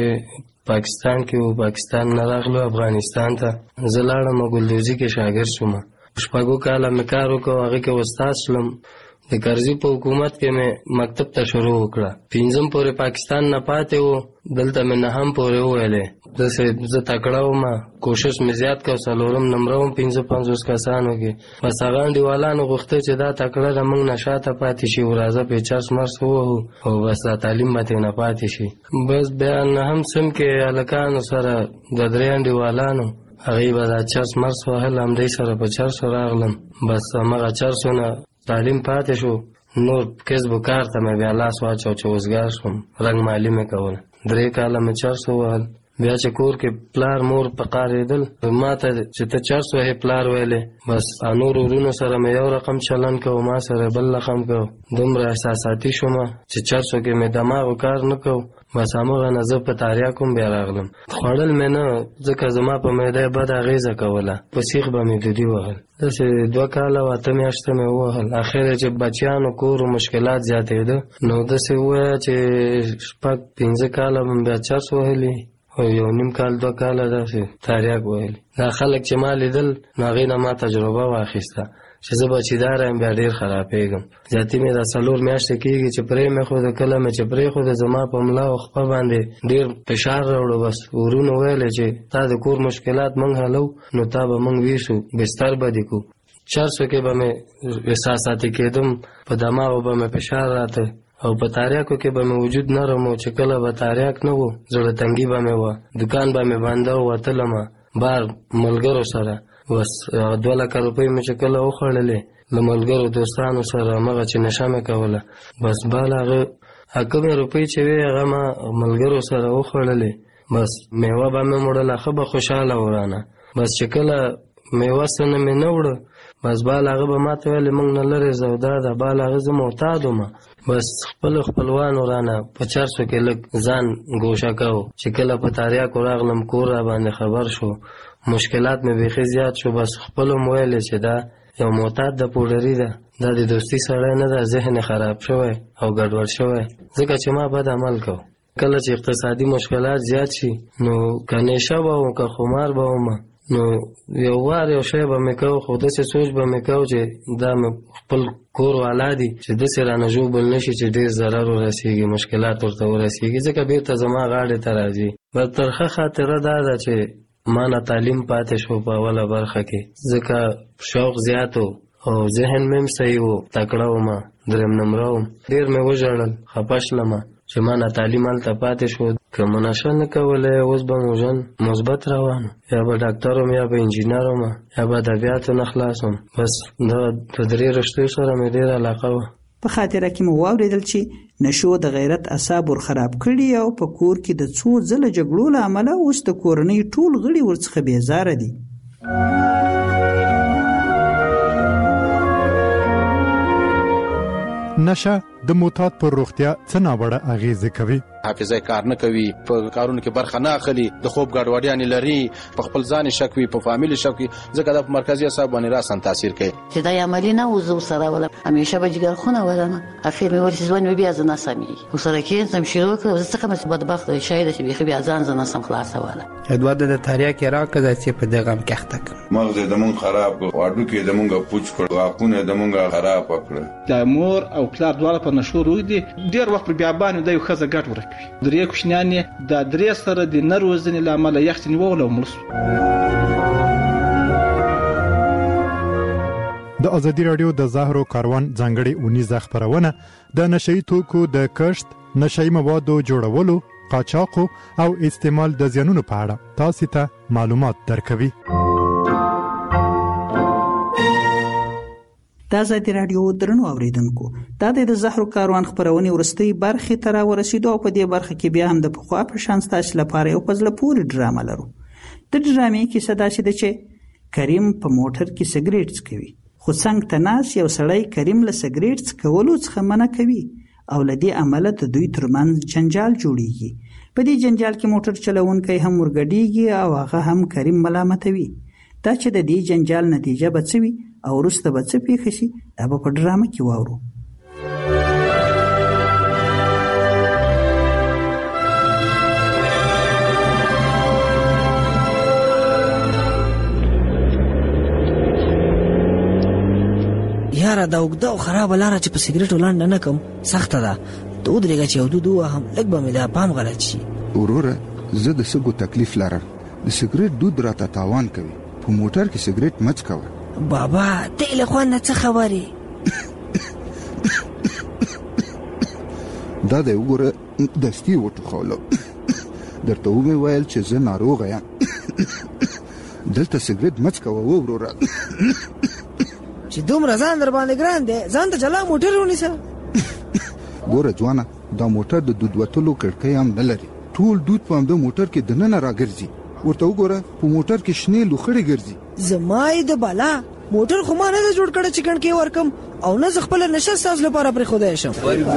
پاکستان کې و، پاکستان نه راغلو افغانستان ته. زه لاړم ګلدوزي کې شاګرد شوم. شپږو کاله مې کار وکړ، هغې کې استاد شلم. د کرزي په حکومت کې مې مکتب ته شروع وکړه. پنځم پورې پاکستان نه پاتې و، دلته مې نهم پورې وویلې. داسې زه تکړه وم، کوشش مې زیات کړ، څلورم نمره وم پنځه پنځوس کسانو کې. بس هغه انډیوالانو غوښته چې دا تکړه ده موږ نه شاته پاتې شي، راځه پیچرس مرس ووهو او بس دا تعلیم به ترې نه پاتې شي. بس بیا نهم سم کې هلکانو سره د درې انډیوالانو هغې به دا چرس مرس وهل، همدې سره په چرسو راغلم. بس همغه چرسو نه تعلیم پاتې شو. نور کسب و کار ته مې بیا لاس واچو چې وزګار شوم. رنګ مالي مې کول، درې کاله مې چرس ووهل. بیا چې کور کې پلار مور په قارېدل، ما ته چې ته چرس وهې پلار ویلې. بس نور ورونو سره مې یو رقم چلن کو، ما سره بل رقم کو. دومره احساساتي شومه چې چرسو کې مې دماغو کار نه کو. بس همغه نه زه په تاریاکو هم بیا راغلم. خوړل مې نه، ځکه زما په معده یې بده اغېزه کوله. په سیخ به مې دودي وهل. داسې دوه کاله او اته میاشتې مې ووهل. اخر چې بچیانو کور و مشکلات زیاتېده، نو داسې ووایه چې شپږ پنځه کاله به بیا چرس وهلي او یو نیم کال دوه کاله داسې تاریاک وهلي. دا خلک چې ما لیدل نو هغې نه ما تجربه واخیسته چې زه بچیداره یم، بیا ډېر خرابېږم. زیاتي مې دا څلور میاشتې کېږي چې پرې مې خو د کله مې چې پرې خو د زما په ملا او خپه باندې ډېر فشار راوړو. بس ورونو ویلې چې تا د کور مشکلات موږ حلو، نو تا به موږ ویسو، بستر به دې کو. چرسو کې به مې احساساتي کېدم، په دماغو به مې فشار راته او په تاریاکو کې به مې وجود نرم و چې کله به تاریاک نه و زړه تنګي به مې وه. دکان به مې بنده و، وتلمه بار ملګرو سره. بس دوه لکه روپۍ مې چې کله وخوړلې له ملګرو دوستانو سره، همغه چې نشه مې کوله. بس بال هغه کمې روپۍ چې وې هغه ما ملګرو سره وخوړلې. بس میوه به مې وړله، ښه به خوشحاله ورانه. بس چې کله میوه څه نه مې نه وړه، بس بال هغه به ما ته ویلې موږ نه لرې زودا ده. بال هغه زه معتاد ومه. بس خپل خپلوانو رانه په چرسو کې لږ ځان ګوشه کوو. چې کله په تاریاکو راغلم کور را باندې خبر شو، مشکلات مې بیخي زیات شو. بس خپلو مې ویلې چې دا یو معتاد د پوډري ده، دا د دوستي سړی نه ده، ذهن خراب شوی او ګډوډ شوی، ځکه چې ما بد عمل کو. کله چې اقتصادي مشکلات زیات شي نو که نشه به وم که خمار به وم، نو یو وار یو شی به مې کو، خو داسې سوچ به مې کو چې دا مې خپل کور والا دي چې داسې رانه ژوبل نه شي چې ډېر ضرر ورسېږي، مشکلات ورته ورسېږي، ځکه بېرته زما غاړې ته راځي. بس ترخه خاطره دا ده چې ما نه تعلیم پاتې شو په اوله برخه کې، ځکه شوق زیات و او ذهن مې هم صحیح و، تکړه وم، درېم نمره وم. ډېر مې وژړل، خفه شلمه چې ما نه تعلیم هلته پاتې شو. که مو نشه نه کولی اوس به مو ژوند مثبت روان، یا به ډاکټر وم یا به انجینر وم یا به ادبیاتو نه خلاص وم. بس دا د درې رشتو سره مې ډېره علاقه وه. په خاطره کې مو واورېدل چې نشو د غیرت اعصاب ور خراب کړي او په کور کې د څو ځله جګړو له امله اوس د کورنۍ ټول غړي ورڅخه بېزاره دي. نشه د معتاد پر روغتیا څه ناوړه اغېزې کوي؟ حافظه کار نه کوي، په کارونو کې برخه نه اخلي، د خوب ګډوډیانې لري، په خپل ځان شک وي، په فامیل شک وي، ځکه دا په مرکزي اعصاب باندې راسن تاثیر کوي. چې دا عملی نه وزو سره ولا همیشه به جګر خونه ولنه اخر مې ورته ځوان بیا ځنه سمي وسره کې سم شروع کړ، زه څنګه مې بدبخت شاید چې بیا بیا ځان ځنه سم خلاصه ولا ادوار د تاریا کې راکړه چې په دغه هم کېخته مغز د مون خراب کړ، واډو کې د مونږه پوچ کړ، واپونه د مونږه خراب کړ. د مور او پلار دواړه په نشو روي دي، ډیر وخت بیا باندې د یو خزه ګټ ورک وي. درې کوچنیان د درې سره د نر وزن لامل یخنی وغلو مرسو. د ازادي رادیو د زهرو کاروان ځانګړي اونیزه خبرونه د نشئی توکو د کښت، نشئی موادو جوړولو، قاچاق او استعمال د زیانونو په اړه تاسو ته معلومات درکوي. د ازادي رادیو درنو اوریدونکو، دا د زهرو کاروان خبرونه ورستي برخه تر ورسېدو او په دې برخه کې بیا هم د پخوا په شان ستاسو لپاره یو پزله پوری ډرامه لرو. د ډرامې کې صدا شي د چې کریم په موټر کې سیګریټ څکوي، خو څنګه تناس یو سړی کریم له سیګریټ څکولو څخه منع کوي او لدی عمله د دوی ترمنځ جنجال جوړیږي. په دې جنجال کې موټر چلونکی هم ورګډیږي او هغه هم کریم ملامتوي. دا چې د دې جنجال نتیجه به څه وي او وروسته به څه پیښ شي دا به په ډرامه کې واورو. یاره دا اوږده او خرابه لاره چې په سیګریټو لنډه نه کم سخته ده. ته ودرېږه چې یو دود ووهم، لږ به مې دا پام غلط شي. وروره زه د سږو تکلیف لرم، د سیګریټ دود راته تاوان کوي. په موټر کې سیګریټ مه څکوه. بابا ته له خوند نه څه خبرې؟ دا دی وګوره دستي وټوخولو. درته ومې ویل چې زه ناروغه یم. دلته سیګریټ مه څکوه وروره. چې دومره ځان در باندې ګران دی، ځان ته جلا موټر ونیسه. ګوره ځوانه، دا موټر د دود وتلو کړکۍ هم نه لري. ټول دود په همده موټر کې دننه راګرځي. ورته وګوره په موټر کې شنې لوخړې ګرځي. زما یې د بالا موټر خو ما نه ده جوړ کړی چې کڼکې ورکم او نه زه خپله نشه ستاسو لپاره پرېښودی شم.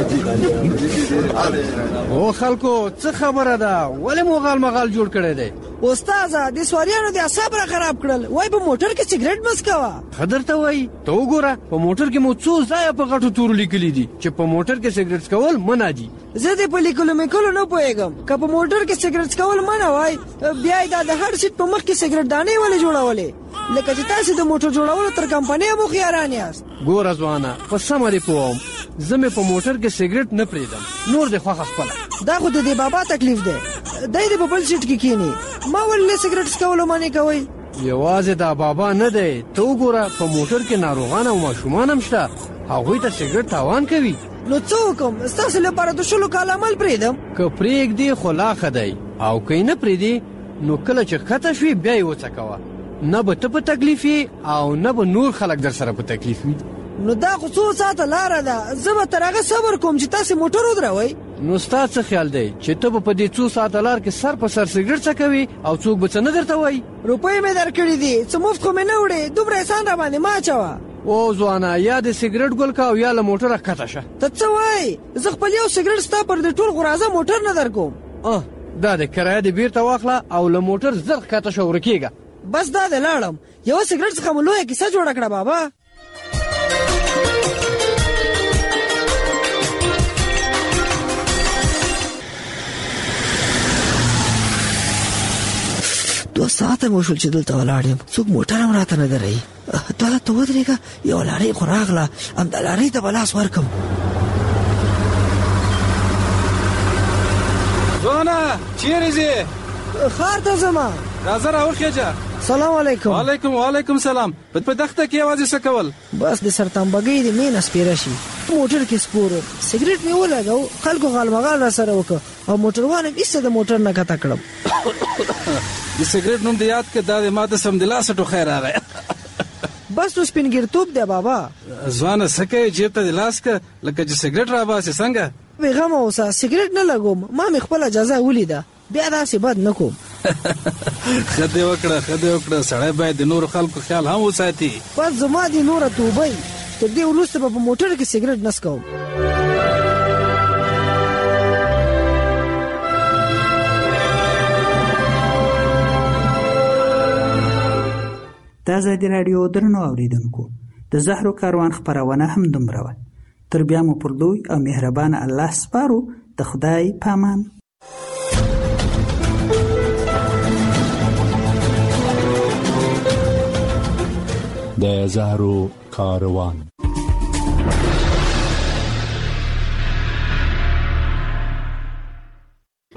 او خلکو څه خبره ده؟ ولې مو غال مغال جوړ کړی دی؟ استاذه د سواریانو د اعصاب را خراب کړل. وای په موټر کې سیګریټ مه څکوه. ښه درته وایي. ته وګوره په موټر کې مو څو ځایه په غټو تورو لیکلي دي چې په موټر کې سیګریټ څکول منع دي. زه دې په لیکلو میکلو نه پوهېږم. که په موټر کې سیګریټ څکول منع وای بیا یې دا د هر سیټ په مخ کې سیګریټ دانې ولې جوړولې؟ لکه چې تاسو د موټر جوړولو تر کمپنۍ هم هوښیاران یاست. ګوره ځوانه په سمه دې پوهوم، زه مې په موټر کې سیګریټ نه پرېږدم، نور دې خوښه خپله. دا خو د دې بابا تکلیف دی، دی دې په بل سیټ کې کښېني. ما ولې سیګریټ څکولو منې کوئ؟ یوازې دا بابا نه دی، ته وګوره په موټر کې ناروغان او ماشومان هم شته، هغوی ته سیګریټ تاوان کوي. نو څه وکړم؟ ستاسو لپاره د شلو کاله عمل پرېږدم؟ که پرېږدې خو لا ښه دی، او که یې نه پرېږدې نو کله چې ښکته شوې بیا یې وڅکوه. نه به ته په تکلیف یې او نه به نور خلک در سره په تکلیف وي. نو دا خو څو ساعته لاره ده، زه به تر هغه صبر کوم چې تاسې موټر ودروئ. نو ستا څه خیال دی چې ته به په دې څو ساعته لار کې سر په سر سیګریټ څکوي او څوک به څه نه درته وایي؟ روپۍ مې درکړي دي، څه مفت خو مې نه وړې، دومره احسان را باندې مه اچوه. او ځوانه یا د سیګریټ ګل کا او یا له موټره ښکته شه. ته څه وایې؟ زه خپل یو سیګریټ ستا پر دې ټول غرازه موټر نه در کوم. اه دا د کرایه دې بیرته واخله او له موټر زر ښکته شه ورکېږه. بس دا د لاړم، یو سیګریټ څخه مو لویه کیسه جوړه کړه بابا. دوه ساعته مو شول چې دلته ولاړ یم، څوک موټر هم راته نه درئ. ته هلته ودرېږه، یوه لارۍ خو راغله، همدا لارۍ ته به لاس ورکم. ځوانه چیرې ځې؟ ښار ته ځمه. راځه راوخېجه. سلام علیکم. وعلیکم وعلیکم سلام. په دښته کې یوازې څه کول؟ بس د سرتمبګۍ د مینه سپېره شي. موټر کې سپور سیګریټ مې ولګاو، خلکو غالمغال را سره وکړه او موټروان هم ایسته د موټر نه کته کړم. د سیګریټ نوم دې یاد کړه، دا د ما د سمدلاسه ټوخی راغی. بس نو سپینګیرتوب دی بابا. ځوانه څه کوې؟ جیب ته دې لاس کړه لکه چې سیګریټ راباسې. څنګه بېغمه اوسه، سیګریټ نه لګوم، ما مې خپله اجازه ولیده، بیا داسې بد نه کوم. ښه دې وکړه ښه دې وکړه، سړی باید د نورو خلکو خیال هم وساتي. بس زما دې نوره توبۍ، تر دې وروسته به په موټر کې سیګریټ نه څکوم. د ازادي راډیو درنو اوریدونکو، د زهرو کاروان خپرونه هم دومره وه. تر بیا مو پر لوی او مهربان الله سپارو. د خدای پامان. د زهرو کاروان.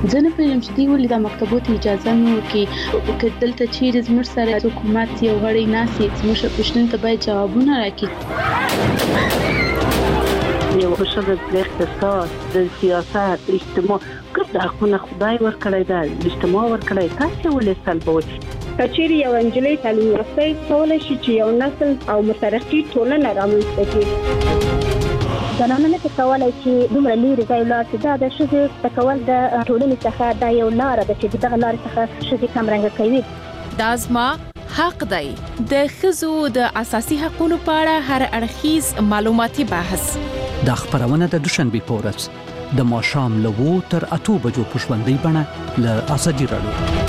زه نه پوهیږم چې دوی ولې دا مکتبو ته اجازه نه ورکوي که دلته چیرې زموږ سره حکومت یو غړی ناست زموږ پوښتنو ته باید جوابونه راکړي. یو ښځه د اقتصاد د سیاست اجتماع ګډ حقونه خدای ورکړی دی اجتماع ورکړی تاسې ولې سلبوئ؟ که چیرې یو نجلۍ تعلیم یافته کولی شي چې یو نسل او مترقي ټولنه رامنځته کړي. زنانه نه کولی چې دومره لرې ځای ولاړ شي. دا د ښځې زده کول د ټولنې څخه دا یو لاره ده چې دغه لارې څخه ښځې کمرنګه کوي. دا زما حق دی. د ښځو د اساسي حقوقو په اړه هر اړخیز معلوماتي بحث. دا خبرونه د دوشنبه په ورځ د ماښام له وو تر اتو بجو په ژوندۍ بڼه له ازادي راډیو